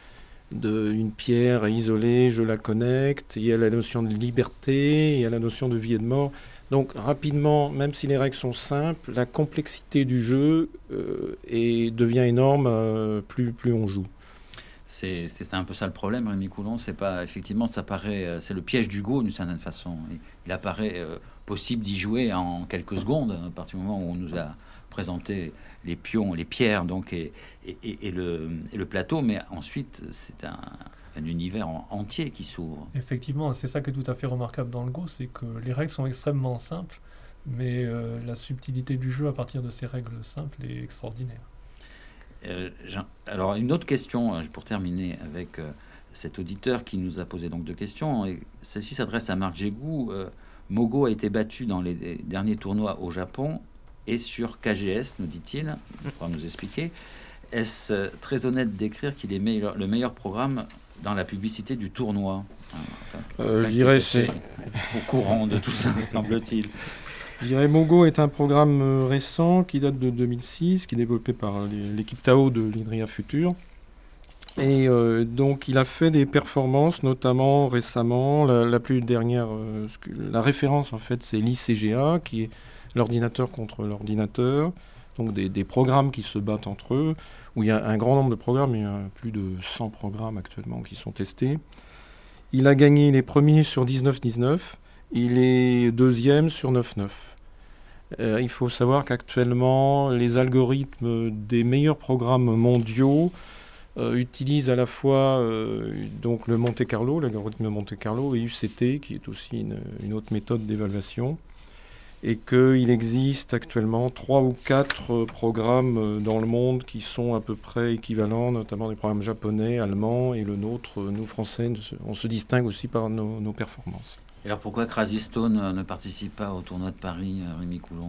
de une pierre isolée, je la connecte, il y a la notion de liberté, il y a la notion de vie et de mort. Donc rapidement, même si les règles sont simples, la complexité du jeu euh, est, devient énorme euh, plus, plus on joue. C'est, c'est un peu ça le problème, Rémi Coulon. C'est pas, effectivement, ça paraît, c'est le piège du Go d'une certaine façon. Il, il apparaît euh, possible d'y jouer en quelques secondes, à partir du moment où on nous a présenté les pions, les pierres, donc, et, et, et, le, et le plateau. Mais ensuite, c'est un, un univers en, entier qui s'ouvre. Effectivement, c'est ça qui est tout à fait remarquable dans le Go, c'est que les règles sont extrêmement simples, mais euh, la subtilité du jeu à partir de ces règles simples est extraordinaire. Euh, alors une autre question pour terminer avec euh, cet auditeur qui nous a posé donc deux questions, et celle-ci s'adresse à Marc Gégou. euh, Mogo a été battu dans les derniers tournois au Japon et sur K G S, nous dit-il. Il faudra nous expliquer. Est-ce euh, très honnête d'écrire qu'il est meilleur, le meilleur programme dans la publicité du tournoi? Enfin, euh, je dirais c'est au courant de tout ça, semble-t-il. Je dirais Mogo est un programme récent qui date de deux mille six, qui est développé par l'équipe Tao de l'I N R I A Futur. Et euh, donc il a fait des performances, notamment récemment. La, la plus dernière, euh, la référence en fait, c'est l'I C G A, qui est l'ordinateur contre l'ordinateur. Donc des, des programmes qui se battent entre eux, où il y a un grand nombre de programmes, il y a plus de cent programmes actuellement qui sont testés. Il a gagné les premiers sur dix-neuf dix-neuf, il est deuxième sur neuf neuf. Euh, il faut savoir qu'actuellement, les algorithmes des meilleurs programmes mondiaux euh, utilisent à la fois euh, donc le Monte Carlo, l'algorithme Monte Carlo, et U C T, qui est aussi une, une autre méthode d'évaluation, et qu'il existe actuellement trois ou quatre programmes dans le monde qui sont à peu près équivalents, notamment des programmes japonais, allemands, et le nôtre, nous Français, on se distingue aussi par nos, nos performances. Et alors pourquoi Crazy Stone ne participe pas au tournoi de Paris, Rémi Coulon?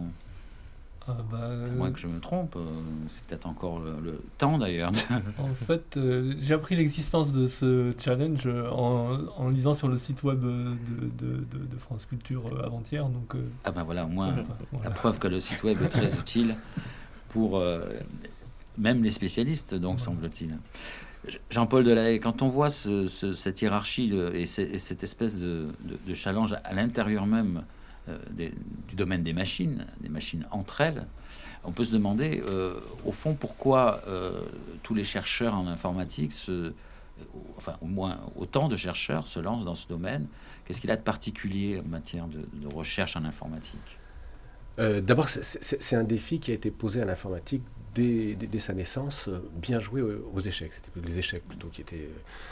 Ah bah, euh... À moins que je me trompe, c'est peut-être encore le, le temps d'ailleurs. En fait, euh, j'ai appris l'existence de ce challenge en, en lisant sur le site web de, de, de, de France Culture avant-hier. Donc, euh... Ah ben voilà, au moins voilà. La preuve que le site web est très utile pour euh, même les spécialistes, donc voilà. Semble-t-il. Jean-Paul Delahaye, quand on voit ce, ce, cette hiérarchie de, et, c- et cette espèce de, de, de challenge à l'intérieur même euh, des, du domaine des machines, des machines entre elles, on peut se demander, euh, au fond, pourquoi euh, tous les chercheurs en informatique, se, euh, enfin au moins autant de chercheurs se lancent dans ce domaine. Qu'est-ce qu'il a de particulier en matière de, de recherche en informatique? euh, D'abord, c'est, c'est, c'est un défi qui a été posé à l'informatique Dès, dès, dès sa naissance, bien joué aux, aux échecs. C'était les échecs plutôt qui étaient...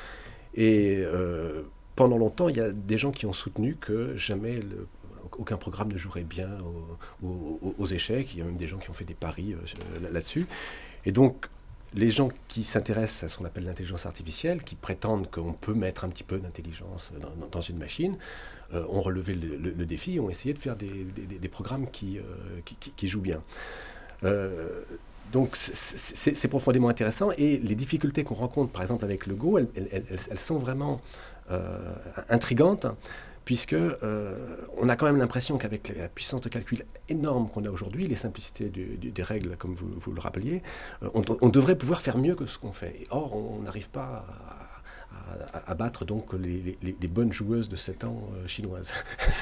Et euh, pendant longtemps, il y a des gens qui ont soutenu que jamais le, aucun programme ne jouerait bien aux, aux, aux échecs. Il y a même des gens qui ont fait des paris euh, là-dessus. Et donc, les gens qui s'intéressent à ce qu'on appelle l'intelligence artificielle, qui prétendent qu'on peut mettre un petit peu d'intelligence dans, dans une machine, euh, ont relevé le, le, le défi et ont essayé de faire des, des, des programmes qui, euh, qui, qui, qui jouent bien. Euh, Donc c'est, c'est, c'est profondément intéressant, et les difficultés qu'on rencontre par exemple avec le Go, elles, elles, elles, elles sont vraiment euh, intrigantes, puisque euh, on a quand même l'impression qu'avec la puissance de calcul énorme qu'on a aujourd'hui, les simplicités du, du, des règles comme vous, vous le rappeliez, euh, on, on devrait pouvoir faire mieux que ce qu'on fait. Et or on n'arrive pas à, à, à battre donc les, les, les bonnes joueuses de sept ans euh, chinoises.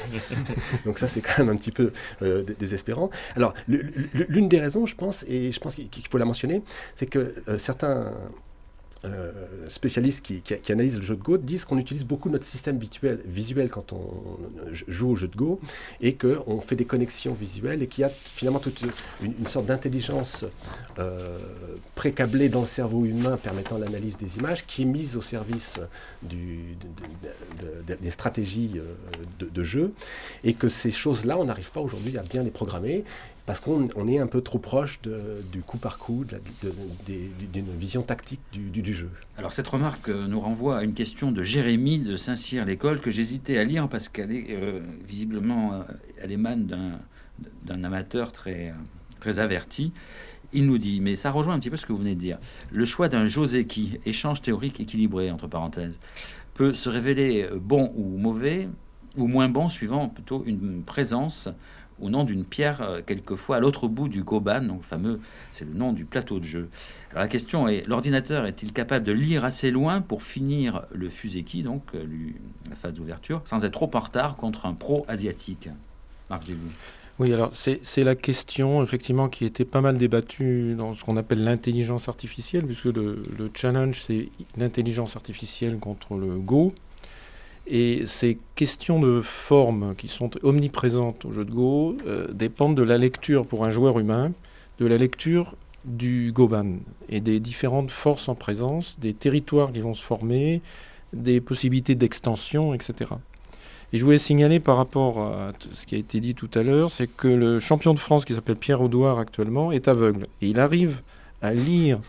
Donc ça c'est quand même un petit peu euh, désespérant. Alors l'une des raisons, je pense, et je pense qu'il faut la mentionner, c'est que euh, certains euh, spécialistes qui, qui, qui analysent le jeu de Go disent qu'on utilise beaucoup notre système visuel, visuel quand on joue au jeu de Go, et qu'on fait des connexions visuelles, et qu'il y a finalement toute une, une sorte d'intelligence euh, pré-câblée dans le cerveau humain permettant l'analyse des images, qui est mise au service du, de, de, de, de, des stratégies de, de jeu, et que ces choses-là, on n'arrive pas aujourd'hui à bien les programmer, parce qu'on on est un peu trop proche de, du coup par coup, de la, de, de, d'une vision tactique du, du, du jeu. Alors cette remarque nous renvoie à une question de Jérémy de Saint-Cyr-l'École que j'hésitais à lire parce qu'elle est euh, visiblement, euh, elle émane d'un, d'un amateur très, très averti. Il nous dit, mais ça rejoint un petit peu ce que vous venez de dire, le choix d'un Joseki, échange théorique équilibré, entre parenthèses, peut se révéler bon ou mauvais, ou moins bon, suivant plutôt une présence au nom d'une pierre, euh, quelquefois à l'autre bout du goban, donc le fameux, c'est le nom du plateau de jeu. Alors la question est, l'ordinateur est-il capable de lire assez loin pour finir le fuseki, donc euh, lui, la phase d'ouverture, sans être trop en retard contre un pro asiatique? Marc Gély. Oui, alors c'est, c'est la question effectivement qui était pas mal débattue dans ce qu'on appelle l'intelligence artificielle, puisque le, le challenge c'est l'intelligence artificielle contre le Go. Et ces questions de forme qui sont omniprésentes au jeu de Go euh, dépendent de la lecture pour un joueur humain, de la lecture du Goban et des différentes forces en présence, des territoires qui vont se former, des possibilités d'extension, et cetera. Et je voulais signaler par rapport à ce qui a été dit tout à l'heure, c'est que le champion de France qui s'appelle Pierre Audouard actuellement est aveugle. Et il arrive à lire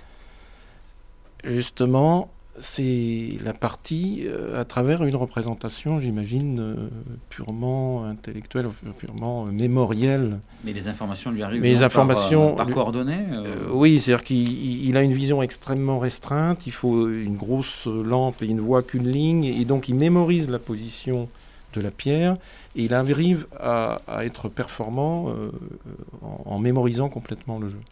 justement c'est la partie euh, à travers une représentation, j'imagine, euh, purement intellectuelle, purement euh, mémorielle. Mais les informations lui arrivent Mais les informations, par, euh, par coordonnées euh... Euh, Oui, c'est-à-dire qu'il il a une vision extrêmement restreinte, il faut une grosse lampe et il ne voit qu'une ligne, et donc il mémorise la position de la pierre, et il arrive à, à être performant euh, en, en mémorisant complètement le jeu.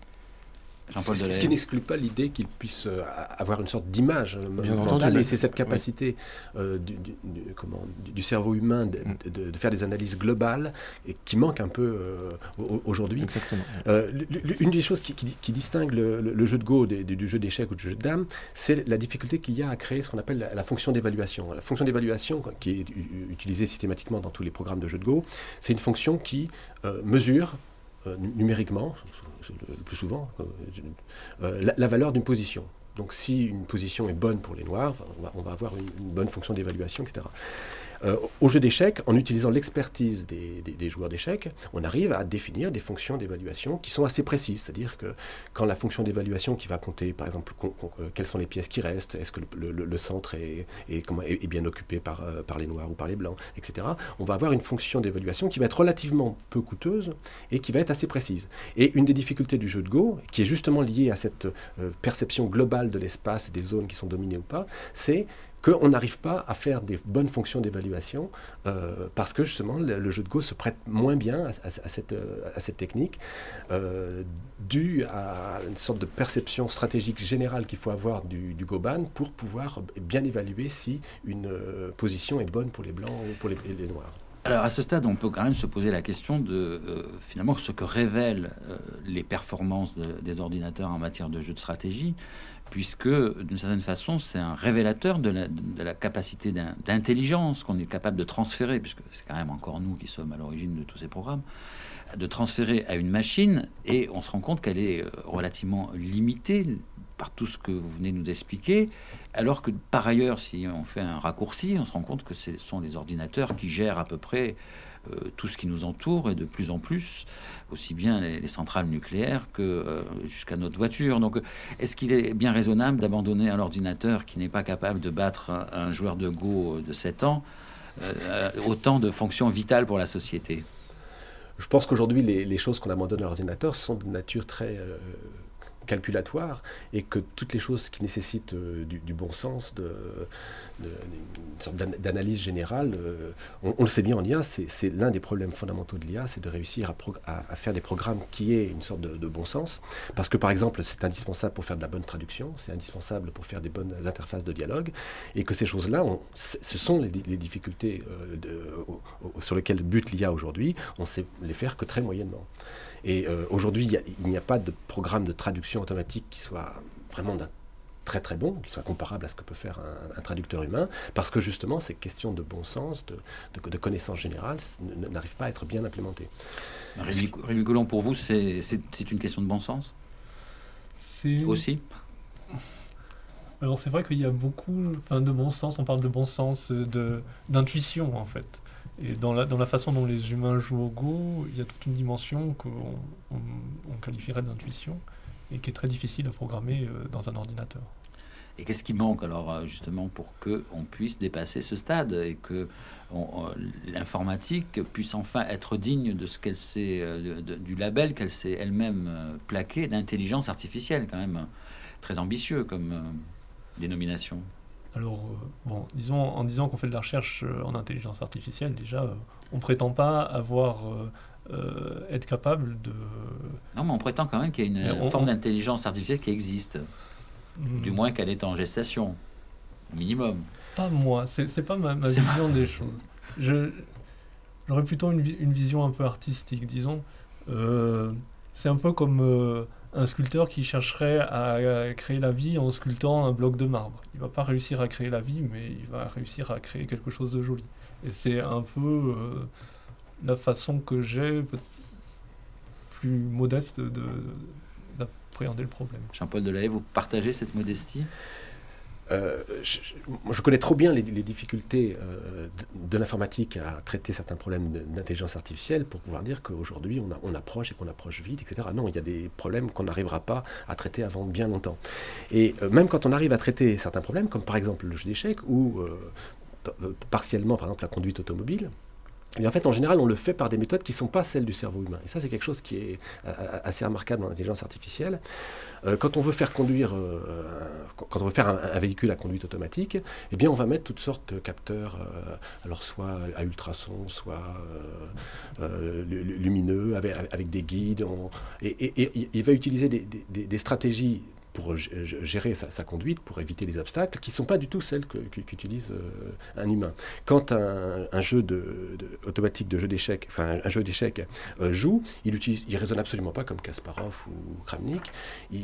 Ce, ce qui n'exclut pas l'idée qu'il puisse euh, avoir une sorte d'image Bien mentale, entendu, et c'est cette capacité oui. euh, du, du, du, comment, du, du cerveau humain de, mm. de, de faire des analyses globales et qui manque un peu euh, aujourd'hui. Exactement. Euh, une des choses qui, qui, qui distingue le, le, le jeu de Go des, du jeu d'échecs ou du jeu de dames, c'est la difficulté qu'il y a à créer ce qu'on appelle la, la fonction d'évaluation. La fonction d'évaluation, qui est utilisée systématiquement dans tous les programmes de jeu de Go, c'est une fonction qui euh, mesure euh, numériquement, le plus souvent, euh, la, la valeur d'une position. Donc si une position est bonne pour les noirs, on va, on va avoir une, une bonne fonction d'évaluation, et cetera. Euh, au jeu d'échecs, en utilisant l'expertise des, des, des joueurs d'échecs, on arrive à définir des fonctions d'évaluation qui sont assez précises. C'est-à-dire que quand la fonction d'évaluation qui va compter, par exemple, con, con, euh, quelles sont les pièces qui restent, est-ce que le, le, le centre est, est, comment, est, est bien occupé par, euh, par les noirs ou par les blancs, et cetera, on va avoir une fonction d'évaluation qui va être relativement peu coûteuse et qui va être assez précise. Et une des difficultés du jeu de Go, qui est justement liée à cette euh, perception globale de l'espace et des zones qui sont dominées ou pas, c'est qu'on n'arrive pas à faire des bonnes fonctions d'évaluation euh, parce que justement le, le jeu de Go se prête moins bien à, à, à, cette, à cette technique euh, due à une sorte de perception stratégique générale qu'il faut avoir du, du Goban pour pouvoir bien évaluer si une euh, position est bonne pour les blancs ou pour les, les noirs. Alors à ce stade, on peut quand même se poser la question de euh, finalement ce que révèlent euh, les performances de, des ordinateurs en matière de jeu de stratégie, puisque d'une certaine façon, c'est un révélateur de la, de la capacité d'un, d'intelligence qu'on est capable de transférer, puisque c'est quand même encore nous qui sommes à l'origine de tous ces programmes, de transférer à une machine, et on se rend compte qu'elle est relativement limitée par tout ce que vous venez de nous expliquer, alors que par ailleurs, si on fait un raccourci, on se rend compte que ce sont les ordinateurs qui gèrent à peu près euh, tout ce qui nous entoure, et de plus en plus, aussi bien les, les centrales nucléaires que euh, jusqu'à notre voiture. Donc, est-ce qu'il est bien raisonnable d'abandonner un ordinateur qui n'est pas capable de battre un, un joueur de Go de sept ans euh, autant de fonctions vitales pour la société? Je pense qu'aujourd'hui, les, les choses qu'on abandonne à l'ordinateur sont de nature très euh, calculatoire, et que toutes les choses qui nécessitent euh, du, du bon sens, de, de, une sorte d'analyse générale, euh, on, on le sait bien en I A, c'est, c'est l'un des problèmes fondamentaux de l'I A, c'est de réussir à, pro, à, à faire des programmes qui aient une sorte de, de bon sens, parce que par exemple, c'est indispensable pour faire de la bonne traduction, c'est indispensable pour faire des bonnes interfaces de dialogue, et que ces choses-là, on, ce sont les, les difficultés euh, de, au, au, sur lesquelles bute l'I A aujourd'hui, on sait les faire que très moyennement. Et euh, aujourd'hui, il, il n'y a pas de programme de traduction automatique qui soit vraiment d'un très très bon, qui soit comparable à ce que peut faire un, un traducteur humain, parce que justement, ces questions de bon sens, de, de, de connaissance générale, n'arrivent pas à être bien implémentées. Rémi, Rémi Goulon, pour vous, c'est, c'est, c'est une question de bon sens c'est... aussi? Alors c'est vrai qu'il y a beaucoup enfin, de bon sens, on parle de bon sens, de, d'intuition en fait. Et dans la, dans la façon dont les humains jouent au Go, il y a toute une dimension qu'on on, on qualifierait d'intuition et qui est très difficile à programmer euh, dans un ordinateur. Et qu'est-ce qui manque alors justement pour qu'on puisse dépasser ce stade et que on, on, l'informatique puisse enfin être digne de ce qu'elle s'est, de, de, du label qu'elle s'est elle-même plaqué d'intelligence artificielle, quand même très ambitieux comme euh, dénomination? Alors, euh, bon, disons, en disant qu'on fait de la recherche euh, en intelligence artificielle, déjà, euh, on ne prétend pas avoir euh, euh, être capable de... Non, mais on prétend quand même qu'il y a une on, forme on... d'intelligence artificielle qui existe. Mmh. Du moins qu'elle est en gestation, au minimum. Pas moi, c'est, c'est pas ma, ma c'est vision ma... des choses. Je, j'aurais plutôt une, une vision un peu artistique, disons. Euh, c'est un peu comme euh, un sculpteur qui chercherait à, à créer la vie en sculptant un bloc de marbre. Il va pas réussir à créer la vie, mais il va réussir à créer quelque chose de joli. Et c'est un peu euh, la façon que j'ai, plus modeste, de, de, d'appréhender le problème. Jean-Paul Delahaye, vous partagez cette modestie ? Euh, je, je connais trop bien les, les difficultés euh, de, de l'informatique à traiter certains problèmes de, d'intelligence artificielle pour pouvoir dire qu'aujourd'hui on, a, on approche et qu'on approche vite, et cetera. Non, il y a des problèmes qu'on n'arrivera pas à traiter avant bien longtemps. Et euh, même quand on arrive à traiter certains problèmes, comme par exemple le jeu d'échecs ou euh, p- partiellement par exemple la conduite automobile, et en fait, en général, on le fait par des méthodes qui ne sont pas celles du cerveau humain. Et ça, c'est quelque chose qui est assez remarquable dans l'intelligence artificielle. Euh, quand on veut faire conduire, euh, un, quand on veut faire un, un véhicule à conduite automatique, eh bien, on va mettre toutes sortes de capteurs, euh, alors soit à ultrasons, soit euh, euh, lumineux, avec, avec des guides. On, et, et, et il va utiliser des, des, des stratégies pour gérer sa, sa conduite, pour éviter les obstacles, qui ne sont pas du tout celles que, que, qu'utilise euh, un humain. Quand un, un jeu de, de, automatique de jeu d'échecs, enfin un jeu d'échecs euh, joue, il utilise, il raisonne absolument pas comme Kasparov ou Kramnik. Il,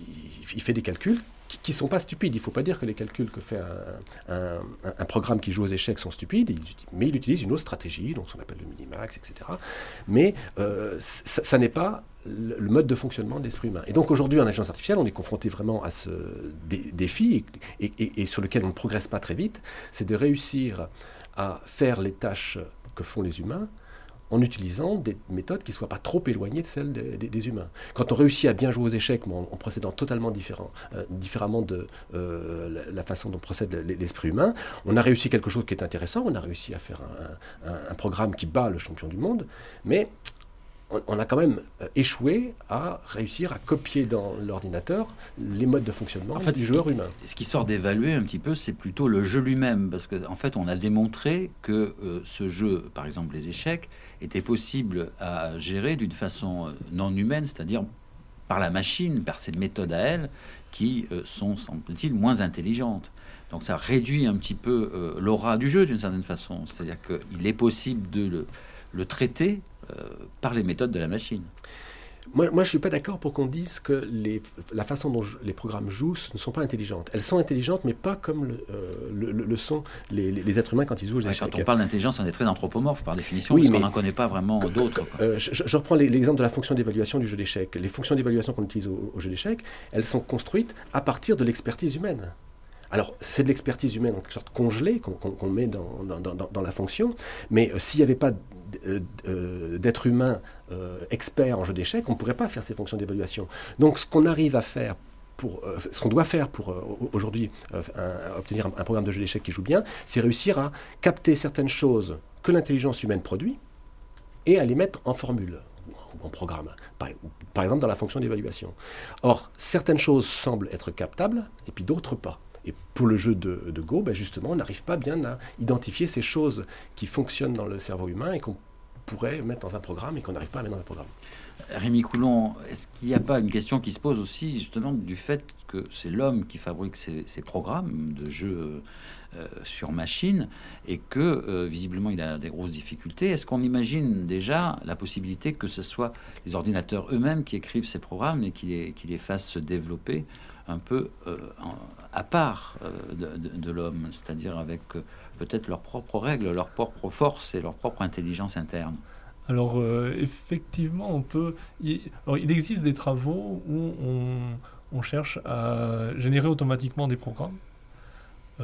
il fait des calculs qui ne sont pas stupides. Il ne faut pas dire que les calculs que fait un, un, un, un programme qui joue aux échecs sont stupides, il, mais il utilise une autre stratégie, donc ce qu'on appelle le minimax, et cetera. Mais euh, ça, ça n'est pas le, le mode de fonctionnement de l'esprit humain. Et donc aujourd'hui, en intelligence artificielle, on est confronté vraiment à ce dé, défi, et, et, et sur lequel on ne progresse pas très vite, c'est de réussir à faire les tâches que font les humains, en utilisant des méthodes qui ne soient pas trop éloignées de celles des, des, des humains. Quand on réussit à bien jouer aux échecs, mais en, en procédant totalement différent, euh, différemment de euh, la, la façon dont procède l'esprit humain, on a réussi quelque chose qui est intéressant, on a réussi à faire un, un, un programme qui bat le champion du monde, mais on, on a quand même échoué à réussir à copier dans l'ordinateur les modes de fonctionnement en fait, du joueur qui, humain. Ce qui sort d'évaluer un petit peu, c'est plutôt le jeu lui-même, parce qu'en en fait, on a démontré que euh, ce jeu, par exemple les échecs, était possible à gérer d'une façon non humaine, c'est-à-dire par la machine, par ses méthodes à elle, qui euh, sont, semble-t-il, moins intelligentes. Donc ça réduit un petit peu euh, l'aura du jeu, d'une certaine façon. C'est-à-dire qu'il est possible de le, le traiter euh, par les méthodes de la machine. Moi, moi je ne suis pas d'accord pour qu'on dise que les, la façon dont je, les programmes jouent ne sont pas intelligentes. Elles sont intelligentes, mais pas comme le, euh, le, le sont les, les, les êtres humains quand ils jouent aux échecs. Quand on parle d'intelligence, on est très anthropomorphe par définition, oui, parce mais qu'on n'en connaît pas vraiment d'autres. Euh, je, je reprends les, l'exemple de la fonction d'évaluation du jeu d'échecs. Les fonctions d'évaluation qu'on utilise au, au jeu d'échecs, elles sont construites à partir de l'expertise humaine. Alors, c'est de l'expertise humaine en quelque sorte congelée qu'on, qu'on, qu'on met dans, dans, dans, dans la fonction, mais euh, s'il n'y avait pas euh, d'être humain euh, expert en jeu d'échecs, on ne pourrait pas faire ces fonctions d'évaluation. Donc, ce qu'on arrive à faire, pour, euh, ce qu'on doit faire pour euh, aujourd'hui euh, un, obtenir un, un programme de jeu d'échecs qui joue bien, c'est réussir à capter certaines choses que l'intelligence humaine produit et à les mettre en formule ou en programme, par, par exemple dans la fonction d'évaluation. Or, certaines choses semblent être captables et puis d'autres pas. Et pour le jeu de, de Go, ben justement, on n'arrive pas bien à identifier ces choses qui fonctionnent dans le cerveau humain et qu'on pourrait mettre dans un programme et qu'on n'arrive pas à mettre dans un programme. Rémi Coulon, est-ce qu'il n'y a pas une question qui se pose aussi justement du fait que c'est l'homme qui fabrique ces, ces programmes de jeux euh, sur machine et que euh, visiblement il a des grosses difficultés? Est-ce qu'on imagine déjà la possibilité que ce soit les ordinateurs eux-mêmes qui écrivent ces programmes et qui les, qui les fassent se développer un peu euh, en, à part euh, de, de, de l'homme, c'est-à-dire avec euh, peut-être leurs propres règles, leurs propres forces et leur propre intelligence interne? Alors euh, effectivement, on peut. Il, alors, il existe des travaux où on, on cherche à générer automatiquement des programmes euh,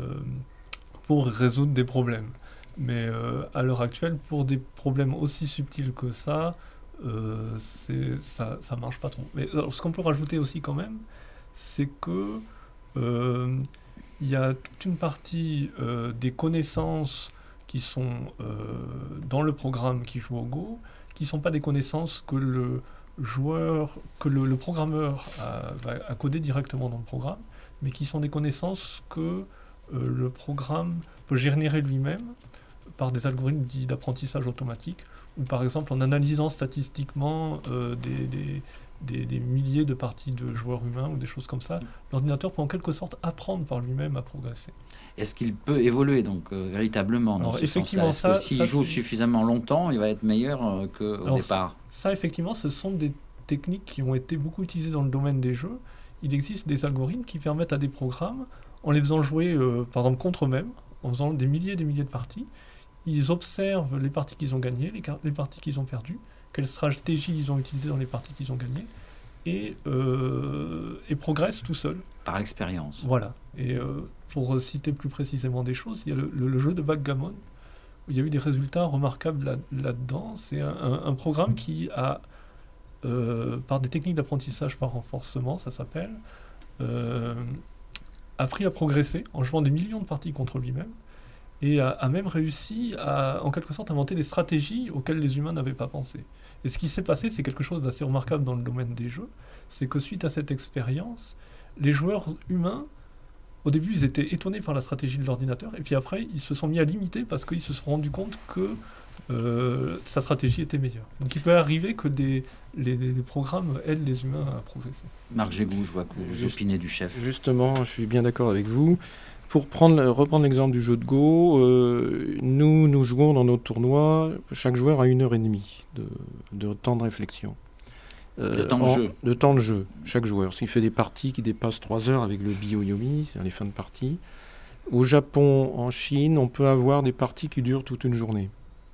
pour résoudre des problèmes. Mais euh, à l'heure actuelle, pour des problèmes aussi subtils que ça, euh, c'est, ça, ça marche pas trop. Mais alors, ce qu'on peut rajouter aussi quand même, c'est que euh, il y a toute une partie euh, des connaissances qui sont euh, dans le programme qui joue au Go, qui ne sont pas des connaissances que le joueur, que le, le programmeur a, a codé directement dans le programme, mais qui sont des connaissances que euh, le programme peut générer lui-même par des algorithmes dits d'apprentissage automatique, où par exemple en analysant statistiquement euh, des, des, des, des milliers de parties de joueurs humains ou des choses comme ça, l'ordinateur peut en quelque sorte apprendre par lui-même à progresser. Est-ce qu'il peut évoluer donc euh, véritablement dans Alors, ce effectivement, sens-là? Est-ce ça- que s'il ça, joue c'est- suffisamment longtemps, il va être meilleur euh, qu'au Alors, départ? Ça, effectivement, ce sont des techniques qui ont été beaucoup utilisées dans le domaine des jeux. Il existe des algorithmes qui permettent à des programmes, en les faisant jouer, euh, par exemple, contre eux-mêmes, en faisant des milliers et des milliers de parties, ils observent les parties qu'ils ont gagnées, les, car- les parties qu'ils ont perdues, quelles stratégies ils ont utilisées dans les parties qu'ils ont gagnées, et, euh, et progressent tout seuls. Par l'expérience. Voilà. Et euh, pour citer plus précisément des choses, il y a le, le- le jeu de backgammon, où il y a eu des résultats remarquables là- là-dedans. C'est un, un- un programme qui a, euh, par des techniques d'apprentissage par renforcement, ça s'appelle, euh, appris à progresser en jouant des millions de parties contre lui-même, et a, a même réussi à, en quelque sorte, inventer des stratégies auxquelles les humains n'avaient pas pensé. Et ce qui s'est passé, c'est quelque chose d'assez remarquable dans le domaine des jeux, c'est que suite à cette expérience, les joueurs humains, au début, ils étaient étonnés par la stratégie de l'ordinateur, et puis après, ils se sont mis à l'imiter parce qu'ils se sont rendus compte que euh, sa stratégie était meilleure. Donc il peut arriver que des, les, les programmes aident les humains à progresser. Marc Gégou, je vois que vous Juste- opinez du chef. Justement, je suis bien d'accord avec vous. Pour prendre, reprendre l'exemple du jeu de Go, euh, nous, nous jouons dans nos tournois, chaque joueur a une heure et demie de, de temps de réflexion. Euh, De temps de en- jeu. De temps de jeu, chaque joueur. S'il fait des parties qui dépassent trois heures avec le Byo-Yomi, c'est les fins de partie. Au Japon, en Chine, on peut avoir des parties qui durent toute une journée.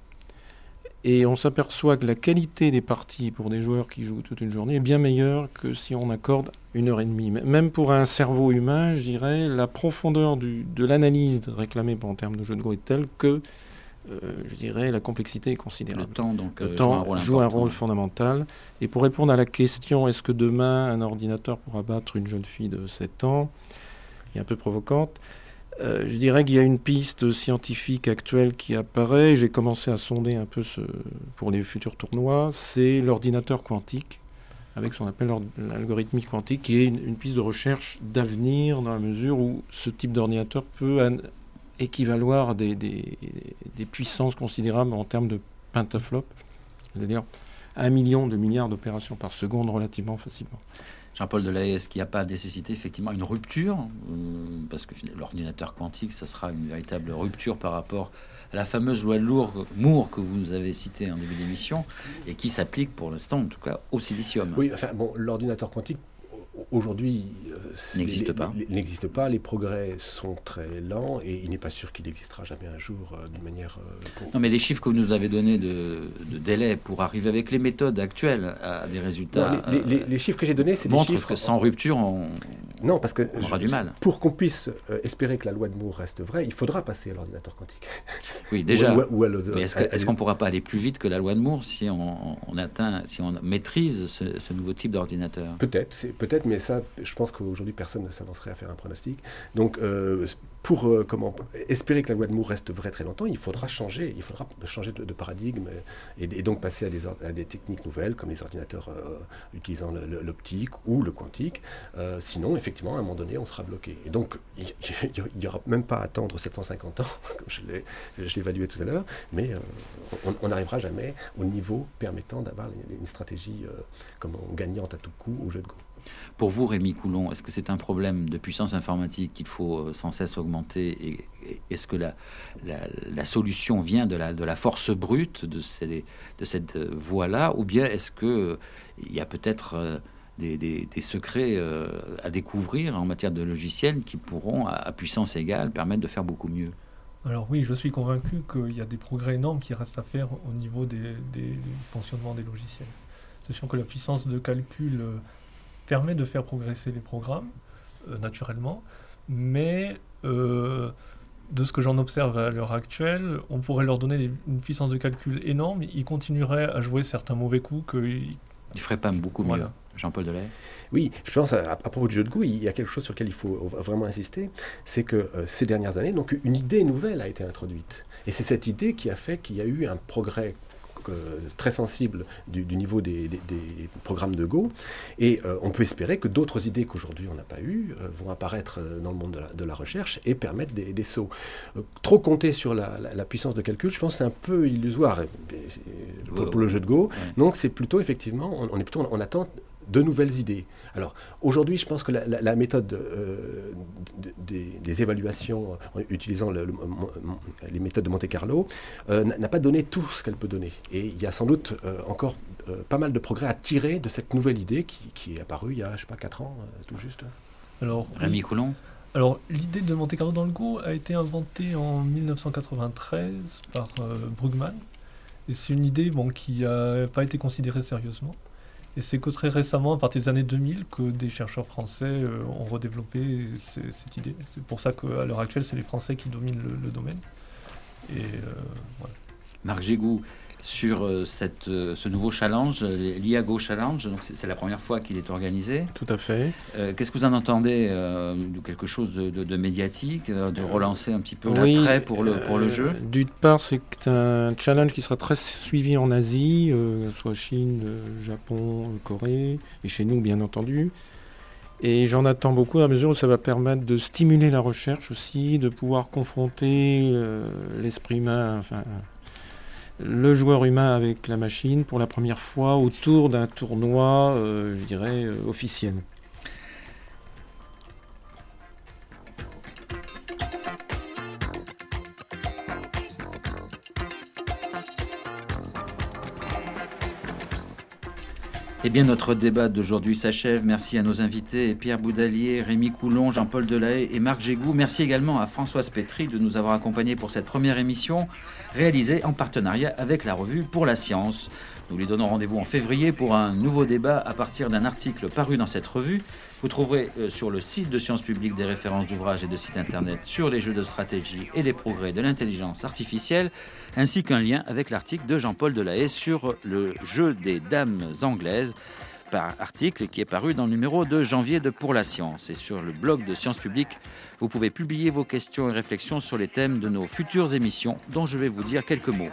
Et on s'aperçoit que la qualité des parties pour des joueurs qui jouent toute une journée est bien meilleure que si on accorde une heure et demie. M- Même pour un cerveau humain, je dirais, la profondeur du- de l'analyse réclamée en termes de jeu de Go est telle que, euh, je dirais, la complexité est Le considérable. temps, donc, Le euh, temps joue un rôle joue un important. rôle fondamental. Et pour répondre à la question, est-ce que demain un ordinateur pourra battre une jeune fille de sept ans, qui est un peu provocante, euh, je dirais qu'il y a une piste scientifique actuelle qui apparaît. J'ai commencé à sonder un peu ce, pour les futurs tournois. C'est l'ordinateur quantique, avec ce qu'on appelle l'ord- l'algorithmique quantique, qui est une, une piste de recherche d'avenir dans la mesure où ce type d'ordinateur peut an- équivaloir des, des, des puissances considérables en termes de pentaflop, c'est-à-dire un million de milliards d'opérations par seconde relativement facilement. Jean-Paul Delahaye, est-ce qu'il n'y a pas nécessité effectivement une rupture euh, parce que finalement, l'ordinateur quantique, ça sera une véritable rupture par rapport à la fameuse loi de Lour- Moore que vous nous avez citée en début d'émission et qui s'applique pour l'instant, en tout cas, au silicium. Oui, enfin bon, l'ordinateur quantique aujourd'hui euh, c'est- N'existe les- pas. les- N'existe pas. Les progrès sont très lents et il n'est pas sûr qu'il existera jamais un jour euh, d'une manière. euh, pour- Non, mais les chiffres que vous nous avez donnés de, de délai pour arriver avec les méthodes actuelles à des résultats Non, les, les- euh, les chiffres que j'ai donnés, c'est des montrent chiffres. que sans rupture, on... Non, parce que on aura du mal. pour qu'on puisse euh, espérer que la loi de Moore reste vraie, il faudra passer à l'ordinateur quantique. oui, déjà. Ou, à- ou à l'os- Mais est-ce à- que- est-ce qu'on ne pourra pas aller plus vite que la loi de Moore si on, on atteint, si on maîtrise ce, ce nouveau type d'ordinateur? Peut-être, c'est- peut-être, mais ça, je pense qu'aujourd'hui, personne ne s'avancerait à faire un pronostic. Donc, euh, pour euh, comment, espérer que la loi de Moore reste vraie très longtemps, il faudra changer, il faudra changer de, de paradigme et, et donc passer à des, or- à des techniques nouvelles, comme les ordinateurs euh, utilisant le- le- l'optique ou le quantique. Euh, sinon, effectivement, à un moment donné, on sera bloqué. Et donc, il n'y aura même pas à attendre sept cent cinquante ans, comme je l'ai je l'ai évalué tout à l'heure, mais euh, on n'arrivera jamais au niveau permettant d'avoir une, une stratégie euh, comment, gagnante à tout coup au jeu de Go. Pour vous, Rémi Coulon, est-ce que c'est un problème de puissance informatique qu'il faut euh, sans cesse augmenter et, et est-ce que la, la, la solution vient de la, de la force brute de, ces, de cette euh, voie-là ou bien est-ce qu'il euh, y a peut-être euh, des, des, des secrets euh, à découvrir en matière de logiciels qui pourront, à, à puissance égale, permettre de faire beaucoup mieux? Alors oui, je suis convaincu qu'il y a des progrès énormes qui restent à faire au niveau des, des, du fonctionnement des logiciels. C'est sûr que la puissance de calcul euh, permet de faire progresser les programmes, euh, naturellement, mais euh, de ce que j'en observe à l'heure actuelle, on pourrait leur donner des- une puissance de calcul énorme, ils continueraient à jouer certains mauvais coups que... Il ne ferait pas beaucoup mieux. Voilà. Jean-Paul Delahaye? Oui, je pense à, à propos du jeu de Go, il y a quelque chose sur lequel il faut vraiment insister, c'est que euh, ces dernières années, donc une idée nouvelle a été introduite. Et c'est cette idée qui a fait qu'il y a eu un progrès donc euh, très sensible du, du niveau des, des, des programmes de Go. Et euh, on peut espérer que d'autres idées qu'aujourd'hui on n'a pas eues euh, vont apparaître dans le monde de la, de la recherche et permettre des, des sauts. Euh, trop compter sur la, la, la puissance de calcul, je pense que c'est un peu illusoire pour, pour le jeu de Go. Ouais. Donc c'est plutôt, effectivement, on, on est plutôt en attente de nouvelles idées. Alors, aujourd'hui, je pense que la, la, la méthode euh, de, de, des, des évaluations euh, utilisant le, le, les méthodes de Monte-Carlo euh, n'a pas donné tout ce qu'elle peut donner. Et il y a sans doute euh, encore euh, pas mal de progrès à tirer de cette nouvelle idée qui, qui est apparue il y a, je sais pas, quatre ans, euh, tout juste. Alors, Rémi Coulon. Alors, l'idée de Monte-Carlo dans le Go a été inventée en dix-neuf cent quatre-vingt-treize par euh, Brugman. Et c'est une idée bon, qui n'a pas été considérée sérieusement. Et c'est que très récemment, à partir des années deux mille, que des chercheurs français euh, ont redéveloppé c- cette idée. C'est pour ça qu'à l'heure actuelle, c'est les Français qui dominent le, le domaine. Et euh, voilà. Marc Gégou, sur euh, cette, euh, ce nouveau challenge, euh, l'I A Go Challenge, donc c'est, c'est la première fois qu'il est organisé. Tout à fait. Euh, qu'est-ce que vous en entendez euh, de quelque chose de, de, de médiatique, euh, de relancer un petit peu oui, l'attrait pour le, pour le euh, jeu? D'une part, c'est un challenge qui sera très suivi en Asie, euh, soit Chine, euh, Japon, euh, Corée, et chez nous, bien entendu. Et j'en attends beaucoup à mesure où ça va permettre de stimuler la recherche aussi, de pouvoir confronter euh, l'esprit humain, enfin, le joueur humain avec la machine pour la première fois autour d'un tournoi, euh, je dirais, euh, officiel. Eh bien, notre débat d'aujourd'hui s'achève. Merci à nos invités, Pierre Boudalier, Rémi Coulon, Jean-Paul Delahaye et Marc Gégou. Merci également à Françoise Pétry de nous avoir accompagnés pour cette première émission réalisée en partenariat avec la revue Pour la Science. Nous lui donnons rendez-vous en février pour un nouveau débat à partir d'un article paru dans cette revue. Vous trouverez sur le site de Sciences Publiques des références d'ouvrages et de sites internet sur les jeux de stratégie et les progrès de l'intelligence artificielle, ainsi qu'un lien avec l'article de Jean-Paul Delahaye sur le jeu des dames anglaises, par article qui est paru dans le numéro de janvier de Pour la Science. Et sur le blog de Sciences Publiques, vous pouvez publier vos questions et réflexions sur les thèmes de nos futures émissions, dont je vais vous dire quelques mots.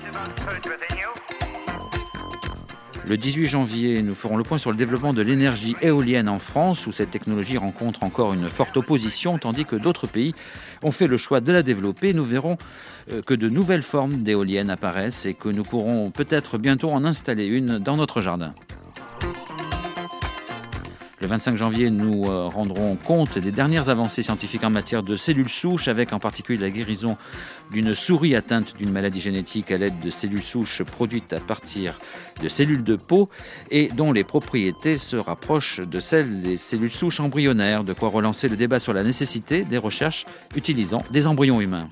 Le dix-huit janvier, nous ferons le point sur le développement de l'énergie éolienne en France, où cette technologie rencontre encore une forte opposition, tandis que d'autres pays ont fait le choix de la développer. Nous verrons que de nouvelles formes d'éoliennes apparaissent et que nous pourrons peut-être bientôt en installer une dans notre jardin. Le vingt-cinq janvier, nous euh, rendrons compte des dernières avancées scientifiques en matière de cellules souches, avec en particulier la guérison d'une souris atteinte d'une maladie génétique à l'aide de cellules souches produites à partir de cellules de peau et dont les propriétés se rapprochent de celles des cellules souches embryonnaires, de quoi relancer le débat sur la nécessité des recherches utilisant des embryons humains.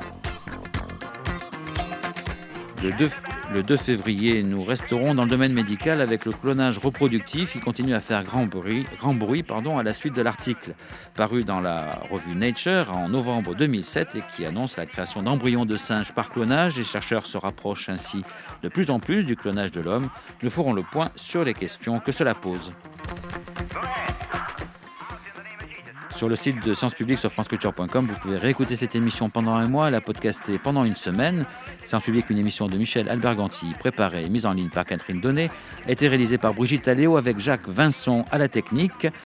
Le deux, le deux février, nous resterons dans le domaine médical avec le clonage reproductif qui continue à faire grand bruit, grand bruit pardon, à la suite de l'article paru dans la revue Nature en novembre deux mille sept et qui annonce la création d'embryons de singes par clonage. Les chercheurs se rapprochent ainsi de plus en plus du clonage de l'homme. Nous ferons le point sur les questions que cela pose. Sur le site de Sciences Publiques sur franceculture point com, vous pouvez réécouter cette émission pendant un mois, la podcaster pendant une semaine. Sciences Publiques, une émission de Michel Alberganti, préparée et mise en ligne par Catherine Donnet, a été réalisée par Brigitte Alléo avec Jacques Vincent à la technique.